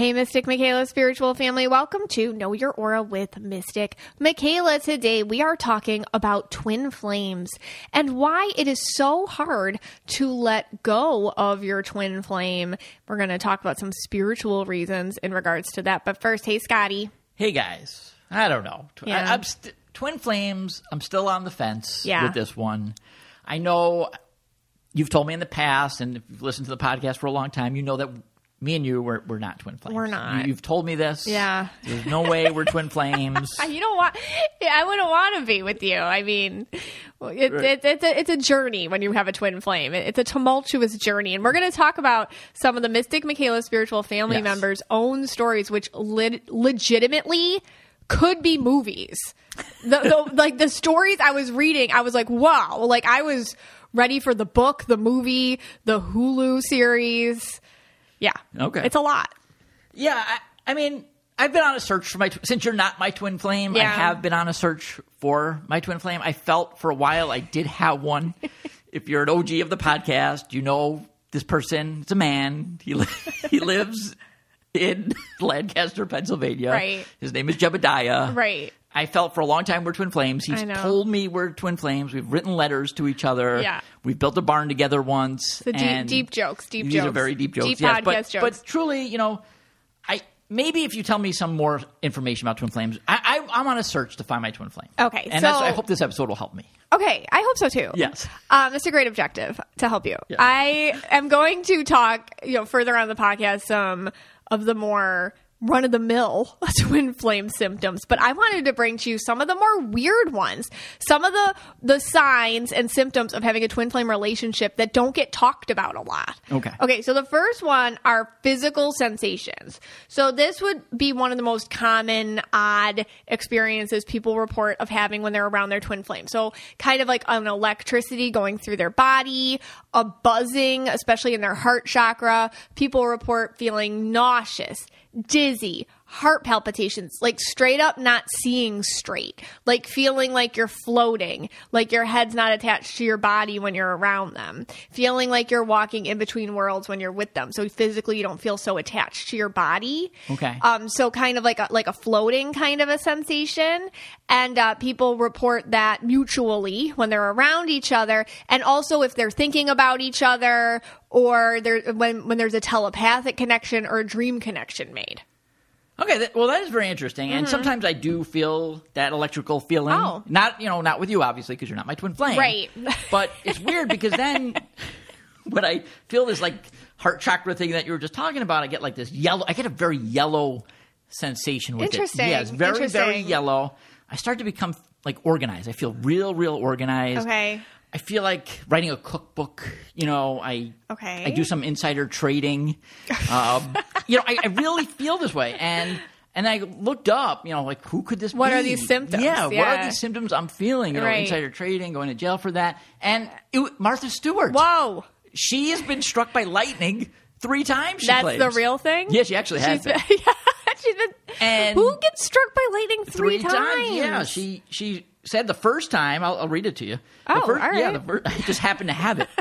Hey, Mystic Michaela spiritual family. Welcome to Know Your Aura with Mystic Michaela. Today we are talking about twin flames and why it is so hard to let go of your twin flame. We're going to talk about some spiritual reasons in regards to that. But first, hey, Scotty. Hey, guys. I don't know. Yeah. Twin flames, I'm still on the fence with this one. I know you've told me in the past, and if you've listened to the podcast for a long time, you know that me and you, we're not twin flames. We're not. You've told me this. Yeah. There's no way we're twin flames. You don't want. I wouldn't want to be with you. I mean, it's a journey when you have a twin flame. It's a tumultuous journey, and we're going to talk about some of the Mystic Michaela spiritual family members' own stories, which legitimately could be movies. The stories I was reading, I was like, wow. Like, I was ready for the book, the movie, the Hulu series. Yeah. Okay. It's a lot. Yeah. I mean, I've been on a search for since you're not my twin flame, I have been on a search for my twin flame. I felt for a while I did have one. If you're an OG of the podcast, you know this person. It's a man. He lives in Lancaster, Pennsylvania. Right. His name is Jebediah. Right. I felt for a long time we're twin flames. He's told me we're twin flames. We've written letters to each other. Yeah. We've built a barn together once. So deep jokes. These are very deep jokes. Deep yes, podcast jokes. But truly, you know, maybe if you tell me some more information about twin flames, I'm on a search to find my twin flame. Okay. And I hope this episode will help me. Okay. I hope so too. Yes. That's a great objective to help you. Yeah. I am going to talk, further on the podcast, some of the more run-of-the-mill twin flame symptoms, but I wanted to bring to you some of the more weird ones, some of the signs and symptoms of having a twin flame relationship that don't get talked about a lot. Okay, so the first one are physical sensations. So this would be one of the most common odd experiences people report of having when they're around their twin flame. So kind of like an electricity going through their body, a buzzing, especially in their heart chakra. People report feeling nauseous, dizzy, heart palpitations, like straight up not seeing straight, like feeling like you're floating, like your head's not attached to your body when you're around them, feeling like you're walking in between worlds when you're with them. So physically you don't feel so attached to your body. Okay. So kind of like a floating kind of a sensation. And people report that mutually when they're around each other, and also if they're thinking about each other, or when there's a telepathic connection or a dream connection made. Okay, that is very interesting. And sometimes I do feel that electrical feeling. Oh. Not with you, obviously, because you're not my twin flame. Right. But it's weird because then when I feel this like heart chakra thing that you were just talking about, I get like this yellow. I get a very yellow sensation with Interesting. it. Yeah, it's very, very yellow. I start to become like organized. I feel real organized. Okay. I feel like writing a cookbook. I do some insider trading. I really feel this way. And I looked up, like who could this be? What are these symptoms? Yeah, what are these symptoms I'm feeling? Insider trading, going to jail for that. And Martha Stewart. Whoa. She has been struck by lightning 3 times, she That's claims. the real thing? Yeah, she actually has been. She's been. And who gets struck by lightning 3 times? Yeah, she said the first time, I'll read it to you. All right. Yeah, I just happened to have it.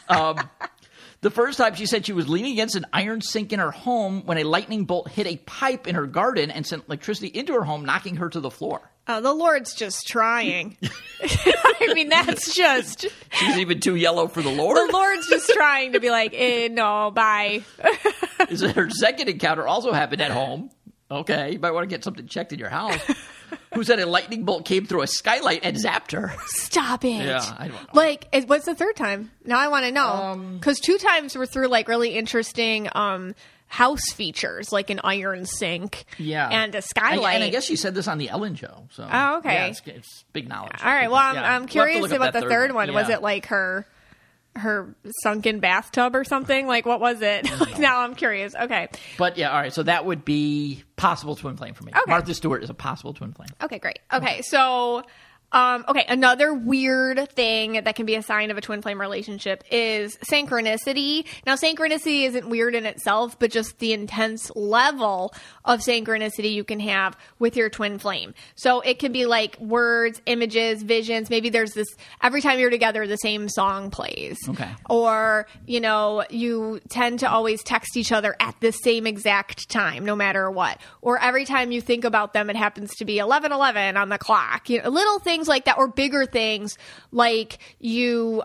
The first time she said she was leaning against an iron sink in her home when a lightning bolt hit a pipe in her garden and sent electricity into her home, knocking her to the floor. Oh, the Lord's just trying. I mean, that's just... She's even too yellow for the Lord? The Lord's just trying to be like, no, bye. Her second encounter also happened at home. Okay, you might want to get something checked in your house. Who said a lightning bolt came through a skylight and zapped her. Stop it. Yeah, I don't know. Like, what's the third time? Now I want to know. Because 2 times were through, like, really interesting house features, like an iron sink and a skylight. And I guess she said this on the Ellen Show. So, oh, okay. Yeah, it's big knowledge. All right, well, I'm curious about the third one. Yeah. Was it, like, her sunken bathtub or something? Like, what was it? Now I'm curious. Okay. But yeah, all right. So that would be possible twin flame for me. Okay. Martha Stewart is a possible twin flame. Okay, great. Okay, so Okay, another weird thing that can be a sign of a twin flame relationship is synchronicity. Now, synchronicity isn't weird in itself, but just the intense level of synchronicity you can have with your twin flame. So it can be like words, images, visions. Maybe there's this, every time you're together, the same song plays. Okay. Or, you tend to always text each other at the same exact time, no matter what. Or every time you think about them, it happens to be 11:11 on the clock. Little things like that, or bigger things like you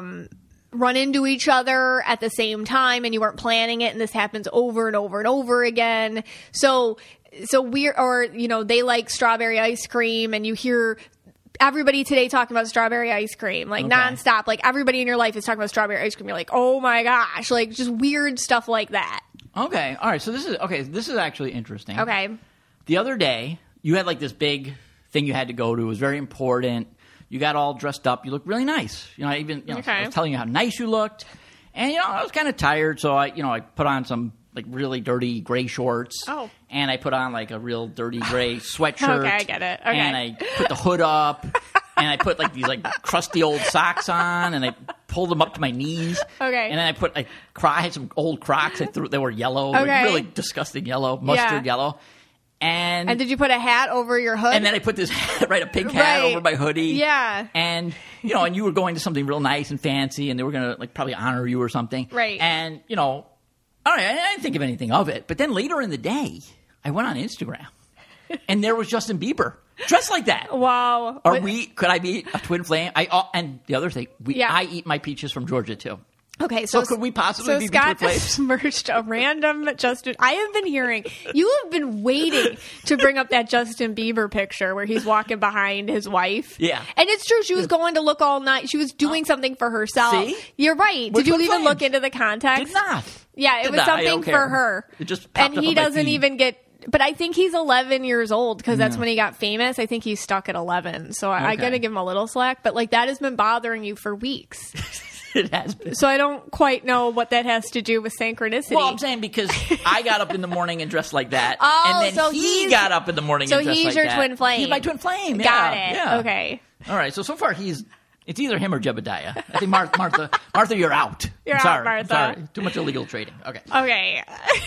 run into each other at the same time and you weren't planning it, and this happens over and over and over again. So we're, or they like strawberry ice cream, and you hear everybody today talking about strawberry ice cream, like nonstop. Like everybody in your life is talking about strawberry ice cream. You're like, oh my gosh, like just weird stuff like that. Okay, all right. So this is actually interesting. Okay. The other day, you had like this big thing you had to go to. It was very important. You got all dressed up. You looked really nice. I was telling you how nice you looked. And, I was kind of tired, so I put on some like really dirty gray shorts. Oh. And I put on like a real dirty gray sweatshirt. Okay, I get it. Okay. And I put the hood up. And I put like these like crusty old socks on, and I pulled them up to my knees. Okay. And then I had some old Crocs. They were yellow, like really disgusting yellow, mustard yellow. And did you put a hat over your hood? And then I put this hat, a pink hat over my hoodie. Yeah. And, and you were going to something real nice and fancy, and they were going to, probably honor you or something. Right. And, all right, I didn't think of anything of it. But then later in the day, I went on Instagram, and there was Justin Bieber, dressed like that. Wow. Could I be a twin flame? And the other thing, I eat my peaches from Georgia, too. Okay, so could we possibly be Scott twin flames? just merged a random Justin. I have been hearing, you have been waiting to bring up that Justin Bieber picture where he's walking behind his wife. Yeah. And it's true, she was going to look all night. She was doing something for herself. See? You're right. Did you even look into the context? Did not. Yeah, it was something for her. It just popped and up he on my doesn't feed. even get. But I think he's 11 years old because that's when he got famous. I think he's stuck at 11. So I got to give him a little slack. But that has been bothering you for weeks. It has been. So I don't quite know what that has to do with synchronicity. Well, I'm saying because I got up in the morning and dressed like that. Oh, and then so he got up in the morning and dressed like that. So he's your twin flame. He's my twin flame. Got it. Yeah. Okay. All right. So far it's either him or Jebediah. I think Martha, you're out. You're I'm sorry. out, Martha. I'm sorry. Too much illegal trading. Okay. Okay.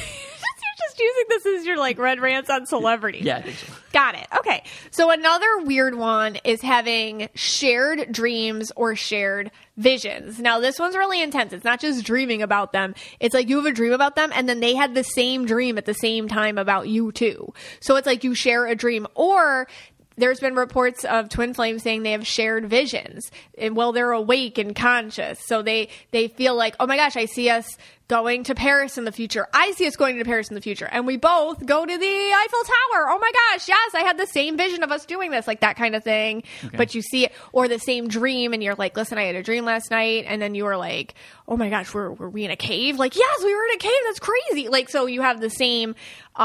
You're just using this as your red rants on celebrity. Yeah, I think so. Got it. Okay. So another weird one is having shared dreams or shared visions. Now, this one's really intense. It's not just dreaming about them. It's like you have a dream about them, and then they had the same dream at the same time about you, too. So it's like you share a dream. Or there's been reports of twin flames saying they have shared visions. And, they're awake and conscious. So they feel like, oh my gosh, I see us going to Paris in the future. I see us going to Paris in the future. And we both go to the Eiffel Tower. Oh my gosh, yes, I had the same vision of us doing this, like that kind of thing. Okay. But you see it, or the same dream, and you're like, listen, I had a dream last night. And then you were like, oh my gosh, were we in a cave? Like, yes, we were in a cave. That's crazy. So you have the same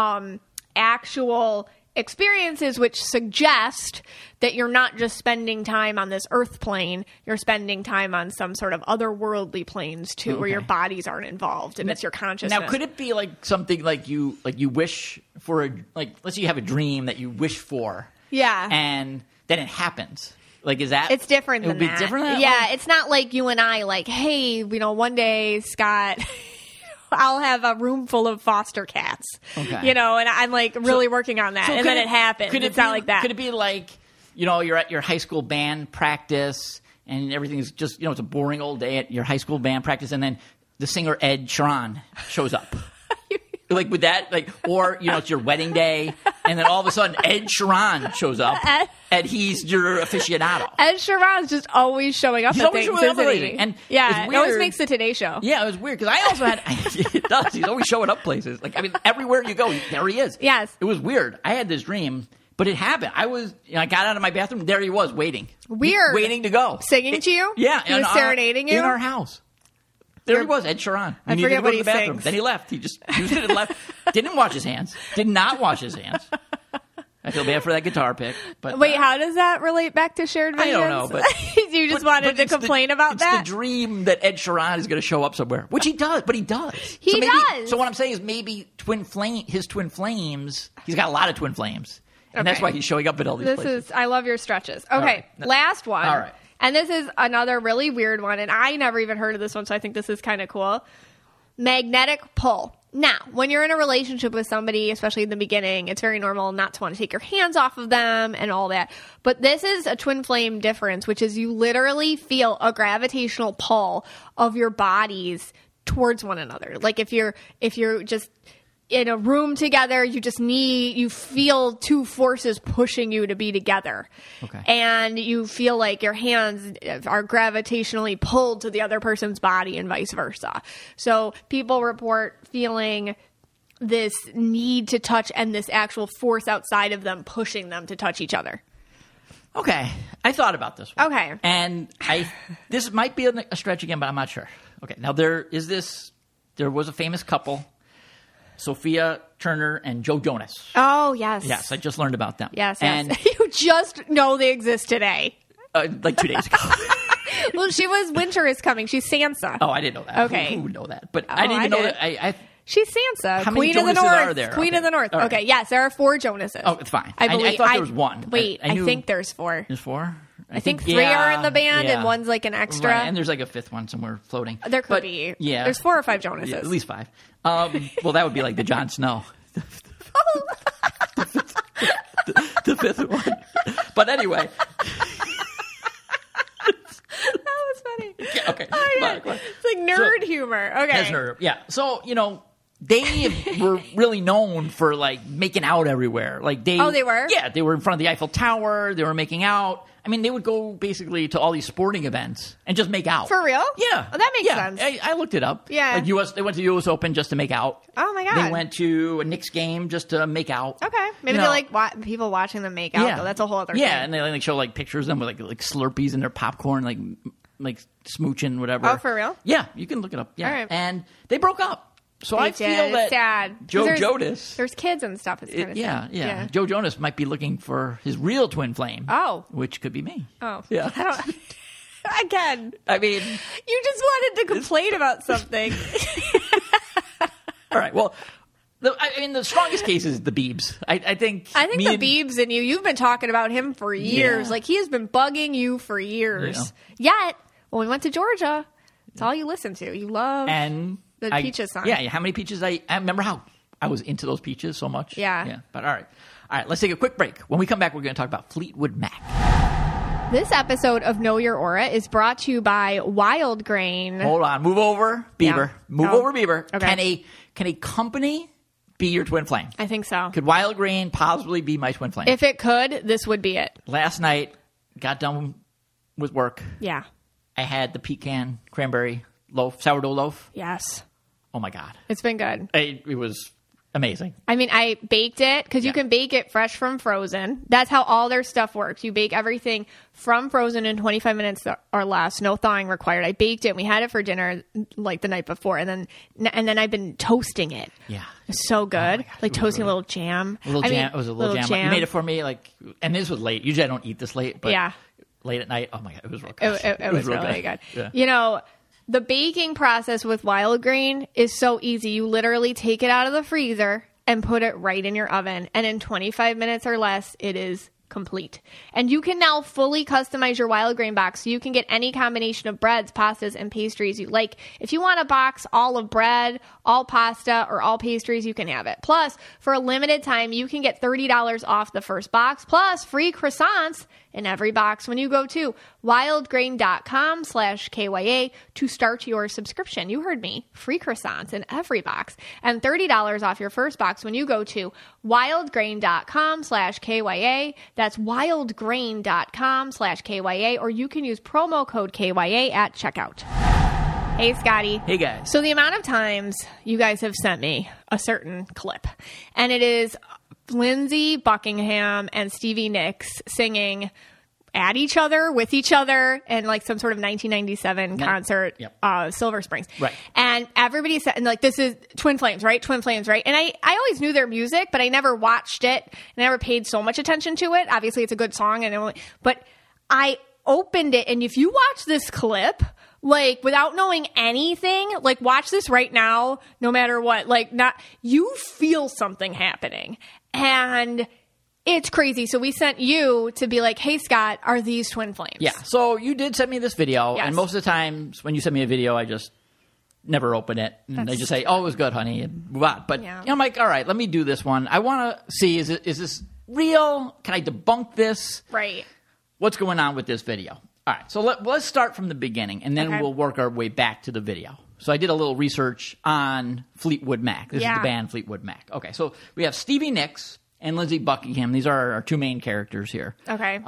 actual experiences, which suggest that you're not just spending time on this earth plane, you're spending time on some sort of otherworldly planes too, where your bodies aren't involved and it's your consciousness. Now, could it be like something like you wish for let's say you have a dream that you wish for, and then it happens. Is that? It's different than that. It would be different than that? Yeah, it's not like you and I hey, one day, Scott, I'll have a room full of foster cats. Okay. And I'm really working on that. And then it happens. It's not like that. Could it be like, you're at your high school band practice and everything's just, it's a boring old day at your high school band practice, and then the singer Ed Sheeran shows up. With that, or, it's your wedding day, and then all of a sudden Ed Sheeran shows up, and he's your aficionado. Ed Sheeran's just always showing up at things, isn't he? And it always makes the Today Show. Yeah, it was weird, because I also had, it does, he's always showing up places. Everywhere you go, there he is. Yes. It was weird. I had this dream, but it happened. I got out of my bathroom, there he was, waiting. Weird. Waiting to go. Singing to you? Yeah. He was serenading you? In our house. There he was, Ed Sheeran. I forget what he sings. Then he left. He just used it and left. Didn't wash his hands. Did not wash his hands. I feel bad for that guitar pick. But wait, how does that relate back to shared visions? I don't know. But you just wanted to complain about that? It's the dream that Ed Sheeran is going to show up somewhere, which he does. But he does. He does. So what I'm saying is maybe his twin flames. He's got a lot of twin flames. And that's why he's showing up at all these places. I love your stretches. Okay, right. last one. All right. And this is another really weird one, and I never even heard of this one, so I think this is kind of cool. Magnetic pull. Now, when you're in a relationship with somebody, especially in the beginning, it's very normal not to want to take your hands off of them and all that. But this is a twin flame difference, which is you literally feel a gravitational pull of your bodies towards one another. Like if you're just in a room together, you feel two forces pushing you to be together. Okay. And you feel like your hands are gravitationally pulled to the other person's body and vice versa. So people report feeling this need to touch and this actual force outside of them pushing them to touch each other. Okay. I thought about this one. Okay. And this might be a stretch again, but I'm not sure. Okay. Now there was a famous couple, Sophia Turner and Joe Jonas. Oh, yes. Yes, I just learned about them. Yes, and you just know they exist today. Like 2 days ago. Well, Winter is coming. She's Sansa. Oh, I didn't know that. Okay. Who would know that? But I didn't even know that. She's Sansa. How Queen many of the Jonases North. are there? Queen Okay. of the North. All right. Okay, yes, there are 4 Jonases. Oh, it's fine. I believe. I thought there was one. Wait, I think there's 4. There's 4? I think 3 are in the band and one's like an extra. Right, and there's like a 5th one somewhere floating. There could be. Yeah. There's 4 or 5 Jonases. Yeah, at least 5. Well, that would be like the Jon Snow. The 5th one. But anyway. That was funny. Yeah, okay. Oh, Come on. it's like nerd humor. Okay. That's nerd. Yeah. So, they were really known for like making out everywhere. Like they were? Yeah, they were in front of the Eiffel Tower. They were making out. I mean, they would go basically to all these sporting events and just make out. For real? Yeah. Oh, that makes sense. I looked it up. Yeah. Like they went to the U.S. Open just to make out. Oh, my God. They went to a Knicks game just to make out. Okay. Maybe they like people watching them make out, though. That's a whole other thing. Yeah, and they like show like pictures of them with like Slurpees in their popcorn, like smooching, whatever. Oh, for real? Yeah, you can look it up. Yeah. All right. And they broke up. So I feel that sad. Joe Jonas. There's kids and stuff. It's kind of sad. Yeah. Joe Jonas might be looking for his real twin flame. Oh. Which could be me. Oh. Yeah. Again. I mean. You just wanted to complain about something. All right. Well, the strongest case is the Biebs. I think the Biebs and you've been talking about him for years. Yeah. Like, he has been bugging you for years. Yeah. Yet, when we went to Georgia, it's all you listen to. You love... The Peaches song. Yeah, how many peaches I remember how I was into those peaches so much. Yeah. But all right, let's take a quick break. When we come back, we're going to talk about Fleetwood Mac. This episode of Know Your Aura is brought to you by Wild Grain. Hold on, move over, Bieber. Yeah. Over, Bieber. Okay. Can a company be your twin flame? I think so. Could Wild Grain possibly be my twin flame? If it could, this would be it. Last night, got done with work. Yeah. I had the pecan cranberry loaf, sourdough loaf. Yes. Oh my God. It's been good. It was amazing. I mean, I baked it because you can bake it fresh from frozen. That's how all their stuff works. You bake everything from frozen in 25 minutes or less. No thawing required. I baked it and we had it for dinner like the night before. And then I've been toasting it. Yeah. It's so good. Oh my God, like toasting a little jam. It was a little jam. You made it for me. And this was late. Usually I don't eat this late. But late at night. Oh my God. It was real good. It was really good. Yeah. The baking process with Wild Grain is so easy. You literally take it out of the freezer and put it right in your oven. And in 25 minutes or less, it is complete. And you can now fully customize your Wild Grain box so you can get any combination of breads, pastas, and pastries you like. If you want a box all of bread, all pasta, or all pastries, you can have it. Plus, for a limited time, you can get $30 off the first box, plus free croissants in every box when you go to wildgrain.com/KYA to start your subscription. You heard me. Free croissants in every box and $30 off your first box when you go to wildgrain.com/KYA. That's wildgrain.com/KYA, or you can use promo code KYA at checkout. Hey, Scotty. Hey, guys. So the amount of times you guys have sent me a certain clip, and it is Lindsey Buckingham and Stevie Nicks singing at each other, with each other, and like some sort of 1997 concert, Silver Springs. Right. And everybody said, and like, this is Twin Flames, right? Twin Flames, right? And I always knew their music, but I never watched it. I never paid so much attention to it. Obviously, it's a good song, but I opened it, and if you watch this clip, like, without knowing anything, like, watch this right now, no matter what, like, you feel something happening. And It's crazy. So we sent you to be like, hey, Scott, are these twin flames? Yeah. So you did send me this video. Yes. And most of the times when you send me a video, I just never open it. And they just say, oh, it was good, honey. And move on. But I'm like, all right, let me do this one. I want to see, is this real? Can I debunk this? Right. What's going on with this video? All right. So let's start from the beginning, and then we'll work our way back to the video. So I did a little research on Fleetwood Mac. This is the band Fleetwood Mac. Okay. So we have Stevie Nicks and Lindsey Buckingham. These are our two main characters here. Okay.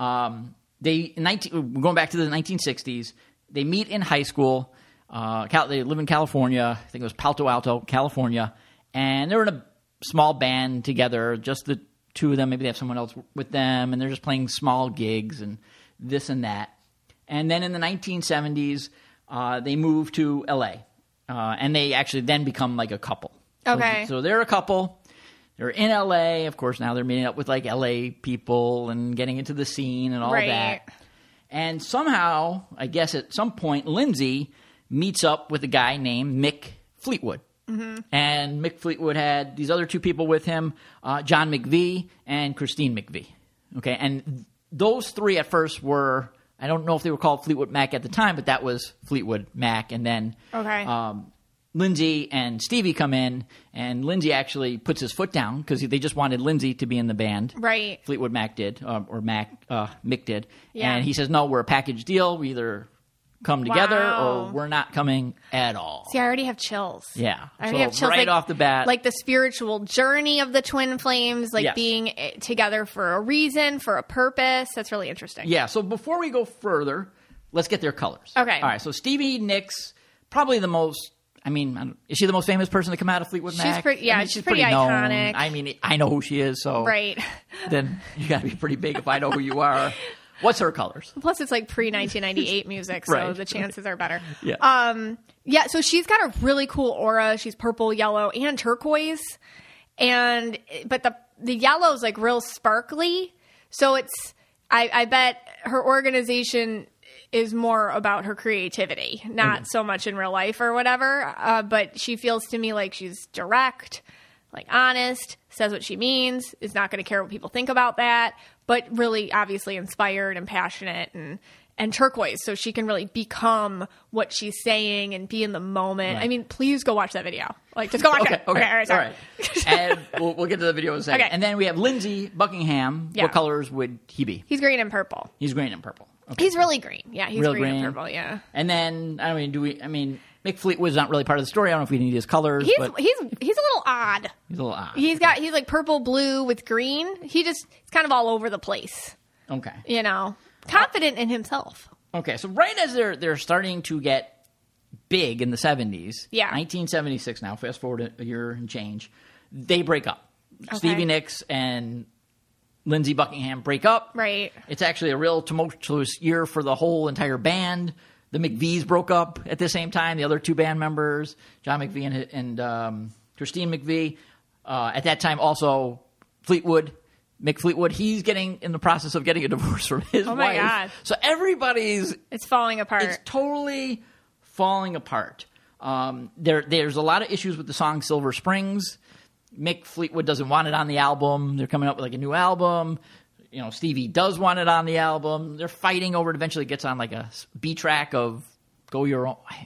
We're going back to the 1960s. They meet in high school. They live in California. I think it was Palo Alto, California. And they're in a small band together, just the two of them. Maybe they have someone else with them. And they're just playing small gigs and this and that. And then in the 1970s, they move to L.A. And they actually then become like a couple. Okay. So they're a couple. They're in L.A. Of course, now they're meeting up with like L.A. people and getting into the scene and all that. And somehow, I guess at some point, Lindsey meets up with a guy named Mick Fleetwood. Mm-hmm. And Mick Fleetwood had these other two people with him, John McVie and Christine McVie. Okay, and those three at first were, I don't know if they were called Fleetwood Mac at the time, but that was Fleetwood Mac. And then Lindsey and Stevie come in, and Lindsey actually puts his foot down because they just wanted Lindsey to be in the band. Right. Fleetwood Mac did, Mick did. Yeah. And he says, no, we're a package deal. We either come together or we're not coming at all. See, I already have chills. Yeah. I already have chills right off the bat. Like the spiritual journey of the twin flames, like being together for a reason, for a purpose. That's really interesting. Yeah. So before we go further, let's get their colors. Okay. All right. So Stevie Nicks, probably the most, is she the most famous person to come out of Fleetwood Mac? She's pretty pretty iconic. Known. I know who she is, so then you got to be pretty big if I know who you are. What's her colors? Plus, it's like pre-1998 music, so the chances are better. Yeah. So she's got a really cool aura. She's purple, yellow, and turquoise. But the yellow's like real sparkly. So I bet her organization is more about her creativity, not so much in real life or whatever. But she feels to me like she's direct, like honest, says what she means, is not going to care what people think about that, but really obviously inspired and passionate and turquoise. So she can really become what she's saying and be in the moment. Right. I mean, please go watch that video. Like, just go watch it. Okay. All right. And we'll get to the video in a second. Okay. And then we have Lindsey Buckingham. Yeah. What colors would he be? He's green and purple. Okay. He's really green. Yeah, he's real green and purple, yeah. And then, Mick Fleetwood's not really part of the story. I don't know if we need his colors. He's a little odd. He's like purple, blue with green. He's kind of all over the place. Okay. Confident in himself. Okay, so right as they're starting to get big in the 70s, 1976 now, fast forward a year and change, they break up. Okay. Stevie Nicks and Lindsey Buckingham break up. Right. It's actually a real tumultuous year for the whole entire band. The McVies broke up at the same time. The other two band members, John McVie and Christine McVie. At that time, also Mick Fleetwood, he's getting in the process of getting a divorce from his wife. Oh my God. So it's falling apart. It's totally falling apart. There's a lot of issues with the song Silver Springs. Mick Fleetwood doesn't want it on the album. They're coming up with like a new album. Stevie does want it on the album. They're fighting over it. Eventually it gets on like a B track of Go Your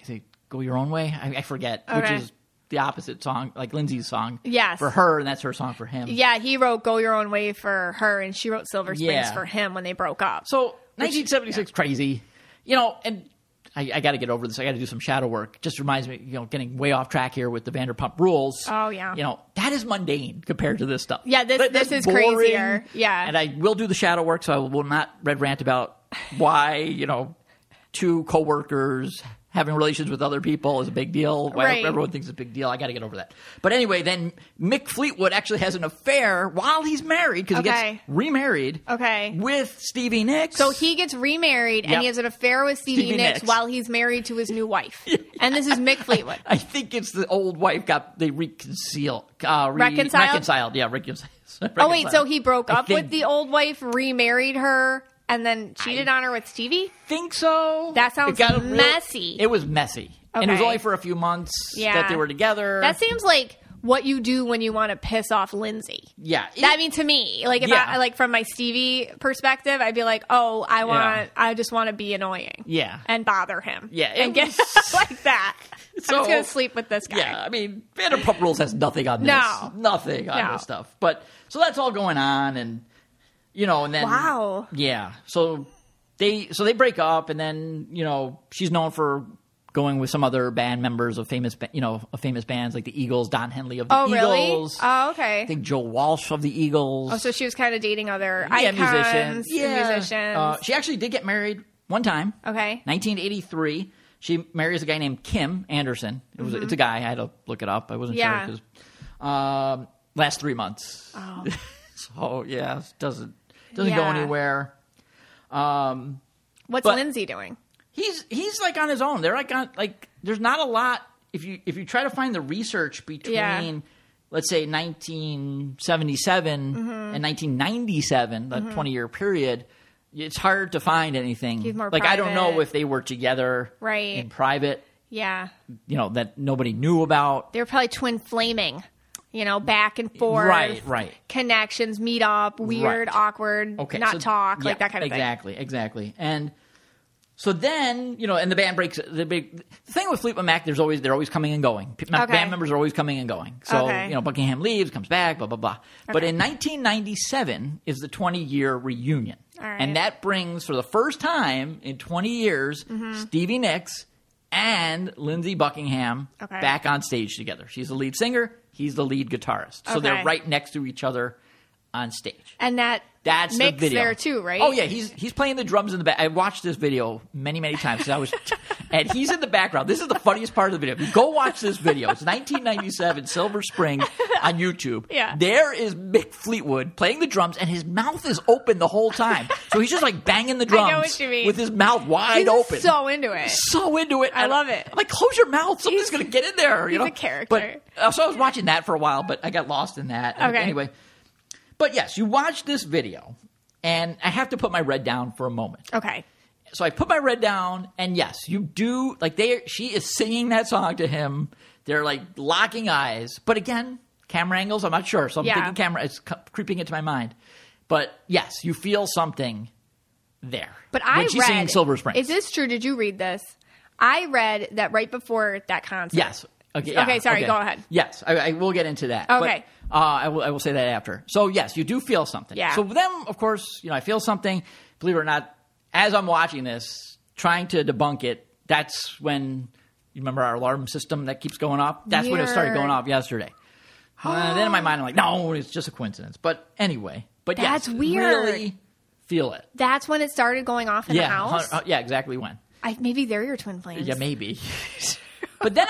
Own Way. I forget, which is the opposite song, like Lindsey's song for her, and that's her song for him. Yeah, he wrote Go Your Own Way for her, and she wrote Silver Springs for him when they broke up. So 1976, crazy. And I got to get over this. I got to do some shadow work. Just reminds me, getting way off track here with the Vanderpump Rules. Oh, yeah. That is mundane compared to this stuff. Yeah, this is boring, crazier. Yeah. And I will do the shadow work, so I will not red rant about why, two coworkers having relations with other people is a big deal. Why everyone thinks it's a big deal. I got to get over that. But anyway, then Mick Fleetwood actually has an affair while he's married because he gets remarried with Stevie Nicks. So he gets remarried and he has an affair with Stevie Nicks while he's married to his new wife. And this is Mick Fleetwood. I think it's the old wife they reconciled. Reconciled? Yeah, reconciled. Oh, wait, so he broke up with the old wife, remarried her, and then cheated on her with Stevie? Think so. That sounds messy. It was messy. Okay. And it was only for a few months that they were together. That seems like what you do when you want to piss off Lindsay. Yeah. I mean, to me, like if I like from my Stevie perspective, I'd be like, oh, I just want to be annoying. Yeah. And bother him. Yeah. And get like that. So, I'm just going to sleep with this guy. Yeah. I mean, Vanderpump Rules has nothing on this. No. Nothing on this stuff. But so that's all going on. And, and then. Wow. Yeah. So they break up, and then, she's known for going with some other band members of famous bands like the Eagles, Don Henley of the Eagles. Really? Oh, okay. I think Joe Walsh of the Eagles. Oh, so she was kind of dating other icons, musicians. She actually did get married one time. Okay. 1983. She marries a guy named Kim Anderson. It's a guy. I had to look it up. I wasn't sure because last 3 months. Oh. So it doesn't go anywhere. What's Lindsay doing? He's like on his own. They're like there's not a lot if you try to find the research between let's say 1977 and 1997, that 20-year period. It's hard to find anything. He's more like private. I don't know if they were together in private. Yeah. That nobody knew about. They were probably twin flaming. Back and forth. Right. Connections, meet up, weird, awkward, talk, like that kind of thing. Exactly. And so then, and the band breaks. The thing with Fleetwood Mac, they're always coming and going. Band members are always coming and going. So, Buckingham leaves, comes back, blah, blah, blah. Okay. But in 1997 is the 20-year reunion. All right. And that brings, for the first time in 20 years, Stevie Nicks and Lindsey Buckingham back on stage together. She's the lead singer. He's the lead guitarist. So they're right next to each other on stage. And that's the video there too, right? Oh yeah, he's playing the drums in the back. I watched this video many times. And he's in the background. This is the funniest part of the video. Go watch this video. It's 1997 Silver Spring on YouTube. Yeah. There is Mick Fleetwood playing the drums, and his mouth is open the whole time. So he's just like banging the drums I know what you mean. with his mouth wide he's open. So into it. I love it. I'm like, close your mouth. Something's going to get in there. He's a character. But so I was watching that for a while, but I got lost in that. Okay. Anyway. But yes, you watch this video, and I have to put my red down for a moment. Okay. So I put my red down, and yes, you do. Like she is singing that song to him. They're like locking eyes. But again, camera angles, I'm not sure. So I'm thinking camera. It's creeping into my mind. But yes, you feel something there. But when she's singing Silver Spring. Is this true? Did you read this? I read that right before that concert. Yes. Okay. Sorry. Go ahead. Yes, I will get into that. Okay. But, I will say that after. So yes, you do feel something. Yeah. So then, of course, I feel something. Believe it or not, as I'm watching this, trying to debunk it, that's when you remember our alarm system that keeps going off. That's when it started going off yesterday. Then in my mind, I'm like, no, it's just a coincidence. But anyway, that's yes, weird. Really feel it. That's when it started going off in the house. Yeah, exactly when. Maybe they're your twin flames. Yeah, maybe. But then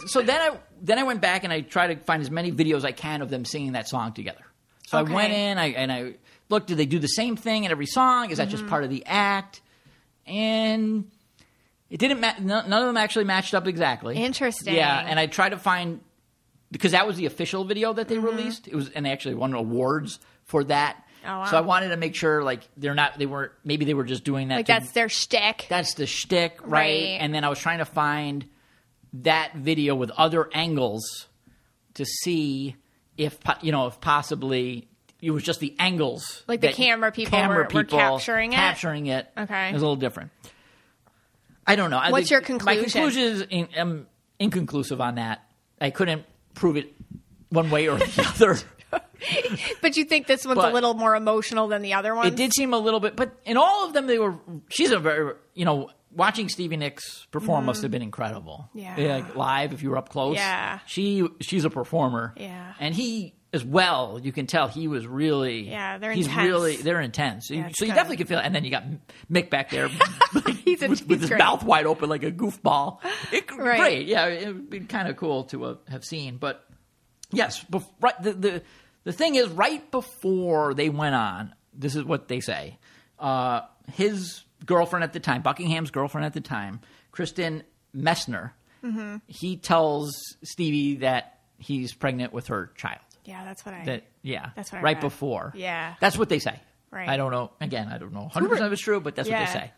I went back and I tried to find as many videos I can of them singing that song together. So I went in and I looked. Did they do the same thing in every song? Is that just part of the act? And it didn't. None of them actually matched up exactly. Interesting. Yeah, and I tried to find because that was the official video that they released. It was, and they actually won awards for that. Oh, wow. So I wanted to make sure, like, maybe they were just doing that. Like that's their shtick. That's the shtick, right? And then I was trying to find that video with other angles to see if possibly it was just the angles. Like the camera people were capturing it? Capturing it. Okay. It was a little different. I don't know. What's your conclusion? My conclusion is I'm inconclusive on that. I couldn't prove it one way or the other. But you think this one's a little more emotional than the other one? It did seem a little bit, but in all of them, she's a very, watching Stevie Nicks perform must have been incredible. Yeah. Like live, if you were up close. Yeah. She's a performer. Yeah. And he as well, you can tell he was really. Yeah, they're intense. They're intense. Yeah, so you definitely can feel it. And then you got Mick back there with his great. mouth wide open like a goofball. Right. Great. Yeah, it would be kind of cool to have seen. But yes, the thing is, right before they went on, this is what they say. His girlfriend at the time, Buckingham's girlfriend at the time, Kristen Messner, he tells Stevie that he's pregnant with her child. Yeah, that's what I That's what I read. before. Yeah. That's what they say. Right. I don't know. Again, I don't know 100% if it's true, but that's what they say.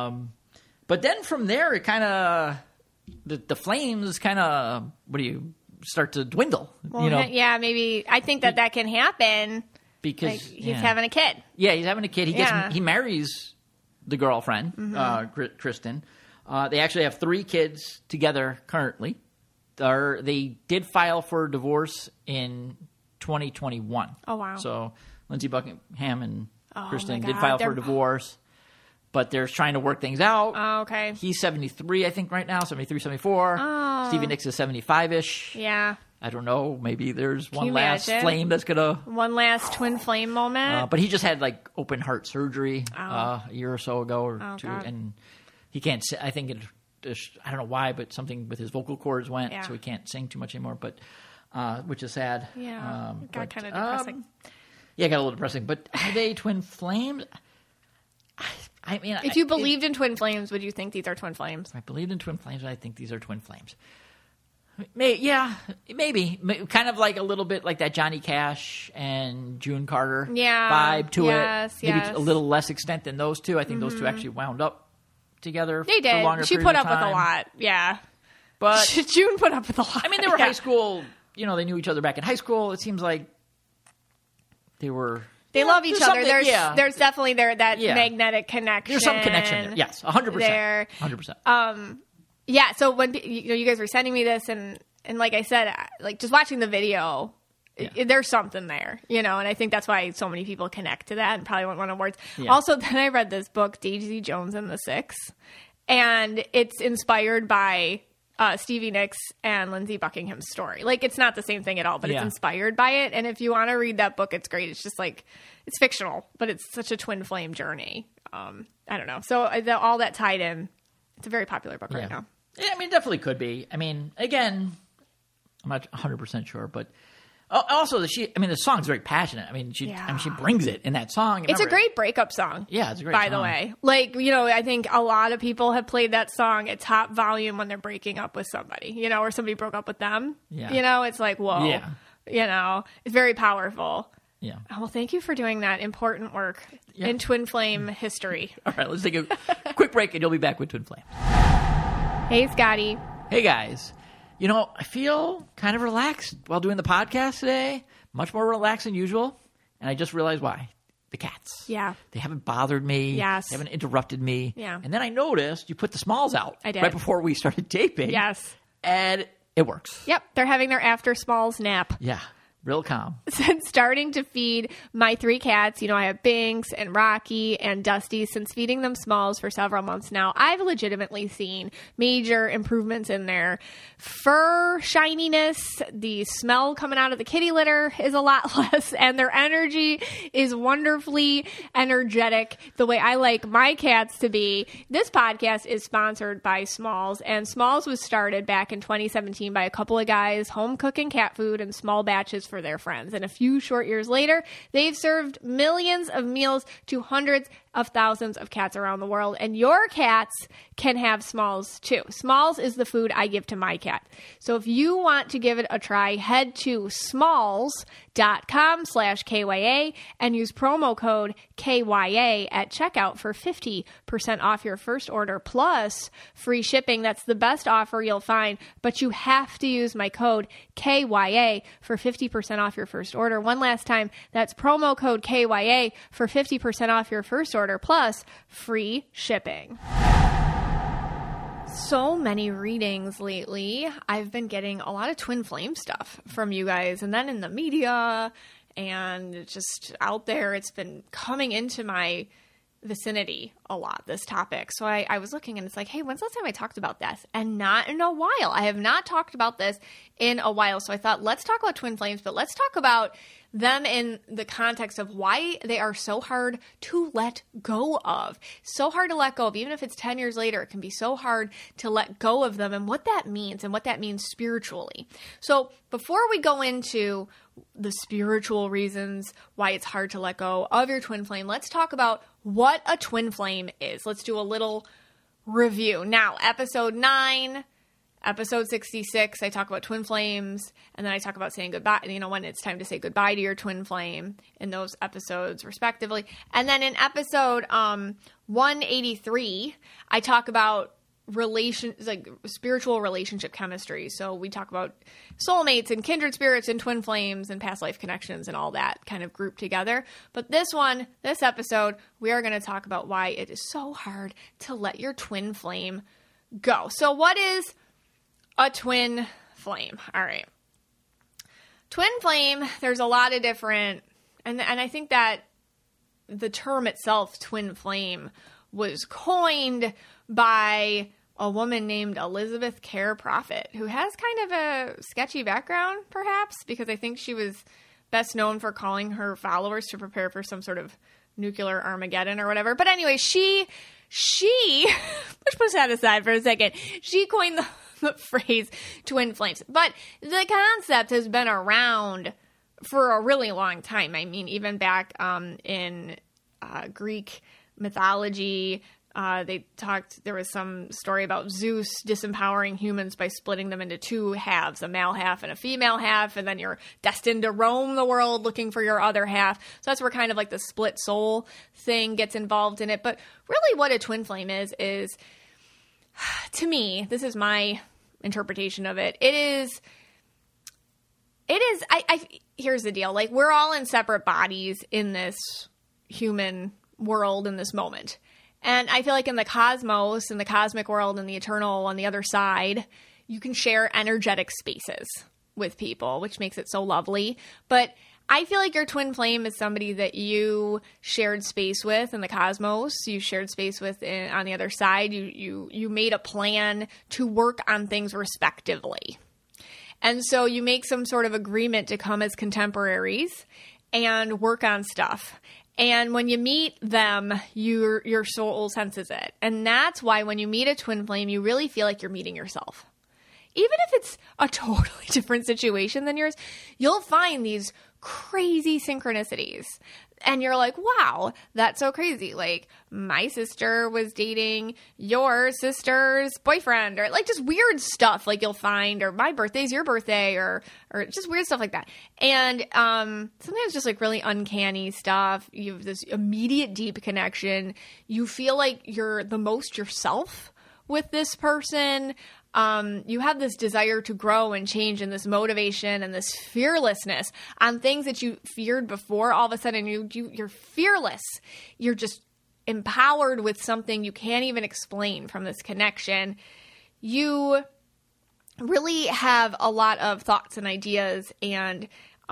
But then from there, it kind of, the flames kind of, start to dwindle. Well, yeah, maybe. I think that can happen because like, he's having a kid. Yeah, he's having a kid. He marries the girlfriend, Kristen. They actually have 3 kids together currently. They did file for divorce in 2021. Oh, wow. So Lindsey Buckingham and Kristen did file for divorce, but they're trying to work things out. Oh, okay. He's 73, I think, right now, 73, 74. Oh. Stevie Nicks is 75-ish. Yeah. I don't know. Maybe there's one last flame that's going to... One last twin flame moment. But he just had, like, open heart surgery a year or so ago or 2. God. And he can't... I think I don't know why, but something with his vocal cords went, so he can't sing too much anymore. But which is sad. Yeah, got kind of depressing. Yeah, it got a little depressing. But are they twin flames? I mean, if you believed in twin flames, would you think these are twin flames? If I believed in twin flames, I think these are twin flames. Maybe. Kind of like a little bit like that Johnny Cash and June Carter vibe to it. Maybe a little less extent than those two. I think those two actually wound up together. They did. For a longer she period put of up with time. a lot. Yeah. But June put up with a lot. I mean, they were high school. They knew each other back in high school. It seems like they were... They love each other. There's definitely that magnetic connection. There's some connection there. Yes, 100%. There. 100%. Yeah, so when you guys were sending me this and like I said, like just watching the video, there's something there, and I think that's why so many people connect to that and probably want awards. Yeah. Also, then I read this book, Daisy Jones and the Six, and it's inspired by Stevie Nicks and Lindsey Buckingham's story. Like, it's not the same thing at all, but it's inspired by it. And if you want to read that book, it's great. It's just like, it's fictional, but it's such a twin flame journey. I don't know. So all that tied in, it's a very popular book right now. Yeah, I mean, it definitely could be. I mean, again, I'm not 100% sure, but also the song's very passionate. I mean, she brings it in that song. It's a great breakup song. Yeah, it's a great song. By the way. Like, I think a lot of people have played that song at top volume when they're breaking up with somebody, or somebody broke up with them. Yeah. It's like, whoa. Yeah. It's very powerful. Yeah. Well, thank you for doing that important work in Twin Flame history. All right, let's take a quick break and you'll be back with Twin Flame. Hey, Scotty. Hey, guys. I feel kind of relaxed while doing the podcast today. Much more relaxed than usual. And I just realized why. The cats. Yeah. They haven't bothered me. Yes. They haven't interrupted me. Yeah. And then I noticed you put the Smalls out. I did. Right before we started taping. Yes. And it works. Yep. They're having their after Smalls nap. Yeah. Real calm. Since starting to feed my 3 cats, I have Binks and Rocky and Dusty. Since feeding them Smalls for several months now, I've legitimately seen major improvements in their fur shininess. The smell coming out of the kitty litter is a lot less, and their energy is wonderfully energetic, the way I like my cats to be. This podcast is sponsored by Smalls, and Smalls was started back in 2017 by a couple of guys home cooking cat food in small batches for their friends. And a few short years later, they've served millions of meals to hundreds of thousands of cats around the world. And your cats can have Smalls too. Smalls is the food I give to my cat. So if you want to give it a try, head to smalls.com/KYA and use promo code KYA at checkout for 50% off your first order plus free shipping. That's the best offer you'll find, but you have to use my code KYA for 50% off your first order. One last time, that's promo code KYA for 50% off your first order plus free shipping. So many readings lately. I've been getting a lot of Twin Flame stuff from you guys, and then in the media and just out there, it's been coming into my vicinity a lot, this topic. So I was looking and it's like, hey, when's the last time I talked about this? And not in a while. I have not talked about this in a while. So I thought, let's talk about Twin Flames, but let's talk about them in the context of why they are so hard to let go of. So hard to let go of. Even if it's 10 years later, it can be so hard to let go of them and what that means spiritually. So before we go into the spiritual reasons why it's hard to let go of your twin flame, let's talk about what a twin flame is. Let's do a little review. Now, episode 9, episode 66, I talk about twin flames, and then I talk about saying goodbye, when it's time to say goodbye to your twin flame in those episodes, respectively. And then in episode 183, I talk about spiritual relationship chemistry. So we talk about soulmates and kindred spirits and twin flames and past life connections and all that kind of grouped together. But this episode, we are going to talk about why it is so hard to let your twin flame go. So what is a twin flame? All right. Twin flame, there's a lot of different, and I think that the term itself, twin flame, was coined by a woman named Elizabeth Kerr Prophet, who has kind of a sketchy background, perhaps, because I think she was best known for calling her followers to prepare for some sort of nuclear Armageddon or whatever. But anyway, she let's put that aside for a second. She coined the phrase twin flames. But the concept has been around for a really long time. I mean, even back in Greek mythology, there was some story about Zeus disempowering humans by splitting them into two halves, a male half and a female half, and then you're destined to roam the world looking for your other half. So that's where kind of like the split soul thing gets involved in it. But really what a twin flame is, to me, this is my interpretation of it. Here's the deal. Like, we're all in separate bodies in this human world in this moment. And I feel like in the cosmos, in the cosmic world, in the eternal, on the other side, you can share energetic spaces with people, which makes it so lovely. But I feel like your twin flame is somebody that you shared space with in the cosmos. You shared space with on the other side. You made a plan to work on things respectively. And so you make some sort of agreement to come as contemporaries and work on stuff. And when you meet them, your soul senses it. And that's why when you meet a twin flame, you really feel like you're meeting yourself. Even if it's a totally different situation than yours, you'll find these crazy synchronicities. And you're like, wow, that's so crazy. Like, my sister was dating your sister's boyfriend, or like just weird stuff like you'll find, or my birthday's your birthday, or just weird stuff like that. And sometimes just like really uncanny stuff. You have this immediate deep connection. You feel like you're the most yourself with this person. You have this desire to grow and change, and this motivation and this fearlessness on things that you feared before. All of a sudden you're fearless. You're just empowered with something you can't even explain from this connection. You really have a lot of thoughts and ideas, and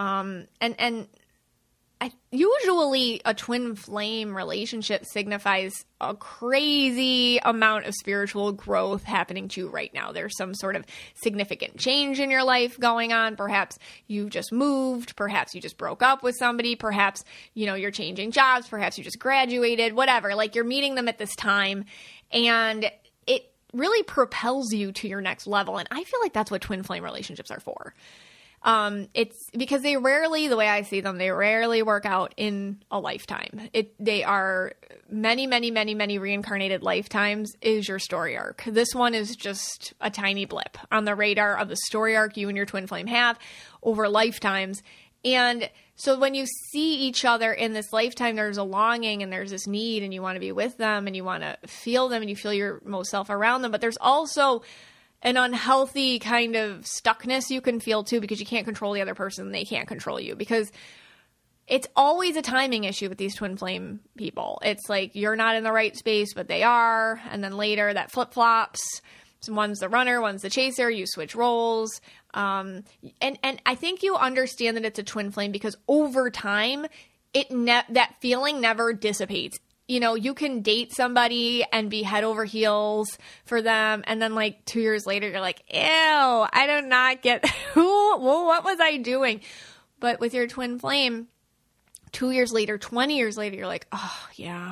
usually a twin flame relationship signifies a crazy amount of spiritual growth happening to you right now. There's some sort of significant change in your life going on. Perhaps you just moved. Perhaps you just broke up with somebody. Perhaps, you're changing jobs. Perhaps you just graduated, whatever. Like, you're meeting them at this time, and it really propels you to your next level. And I feel like that's what twin flame relationships are for. It's because the way I see them, they rarely work out in a lifetime. They are many, many, many, many reincarnated lifetimes is your story arc. This one is just a tiny blip on the radar of the story arc you and your twin flame have over lifetimes. And so when you see each other in this lifetime, there's a longing and there's this need, and you want to be with them and you want to feel them and you feel your most self around them. But there's also an unhealthy kind of stuckness you can feel too, because you can't control the other person and they can't control you, because it's always a timing issue with these twin flame people. It's like you're not in the right space, but they are. And then later that flip-flops. So one's the runner, one's the chaser. You switch roles. And I think you understand that it's a twin flame because over time, that feeling never dissipates. You can date somebody and be head over heels for them. And then like 2 years later, you're like, ew, I do not get what was I doing? But with your twin flame, 2 years later, 20 years later, you're like, oh yeah.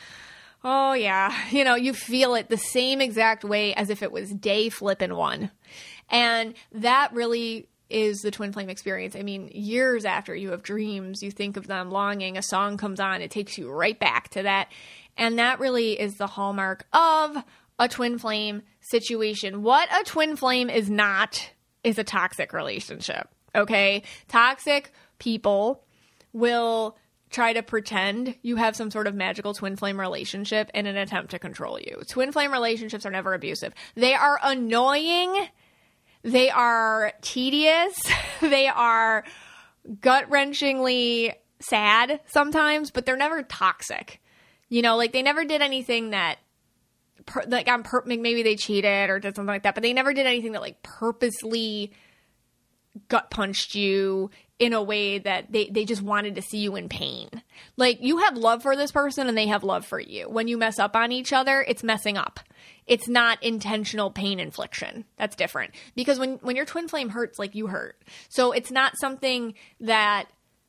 You feel it the same exact way as if it was day flipping one. And that really is the twin flame experience. I mean, years after you have dreams, you think of them longing, a song comes on, it takes you right back to that. And that really is the hallmark of a twin flame situation. What a twin flame is not is a toxic relationship. Okay? Toxic people will try to pretend you have some sort of magical twin flame relationship in an attempt to control you. Twin flame relationships are never abusive. They are annoying. They are tedious. They are gut-wrenchingly sad sometimes, but they're never toxic. You know, like they never did anything that, maybe they cheated or did something like that, but they never did anything that like purposely gut punched you in a way that they just wanted to see you in pain. Like you have love for this person and they have love for you. When you mess up on each other, it's messing up. It's not intentional pain infliction. That's different. Because when your twin flame hurts, like you hurt. So it's not something that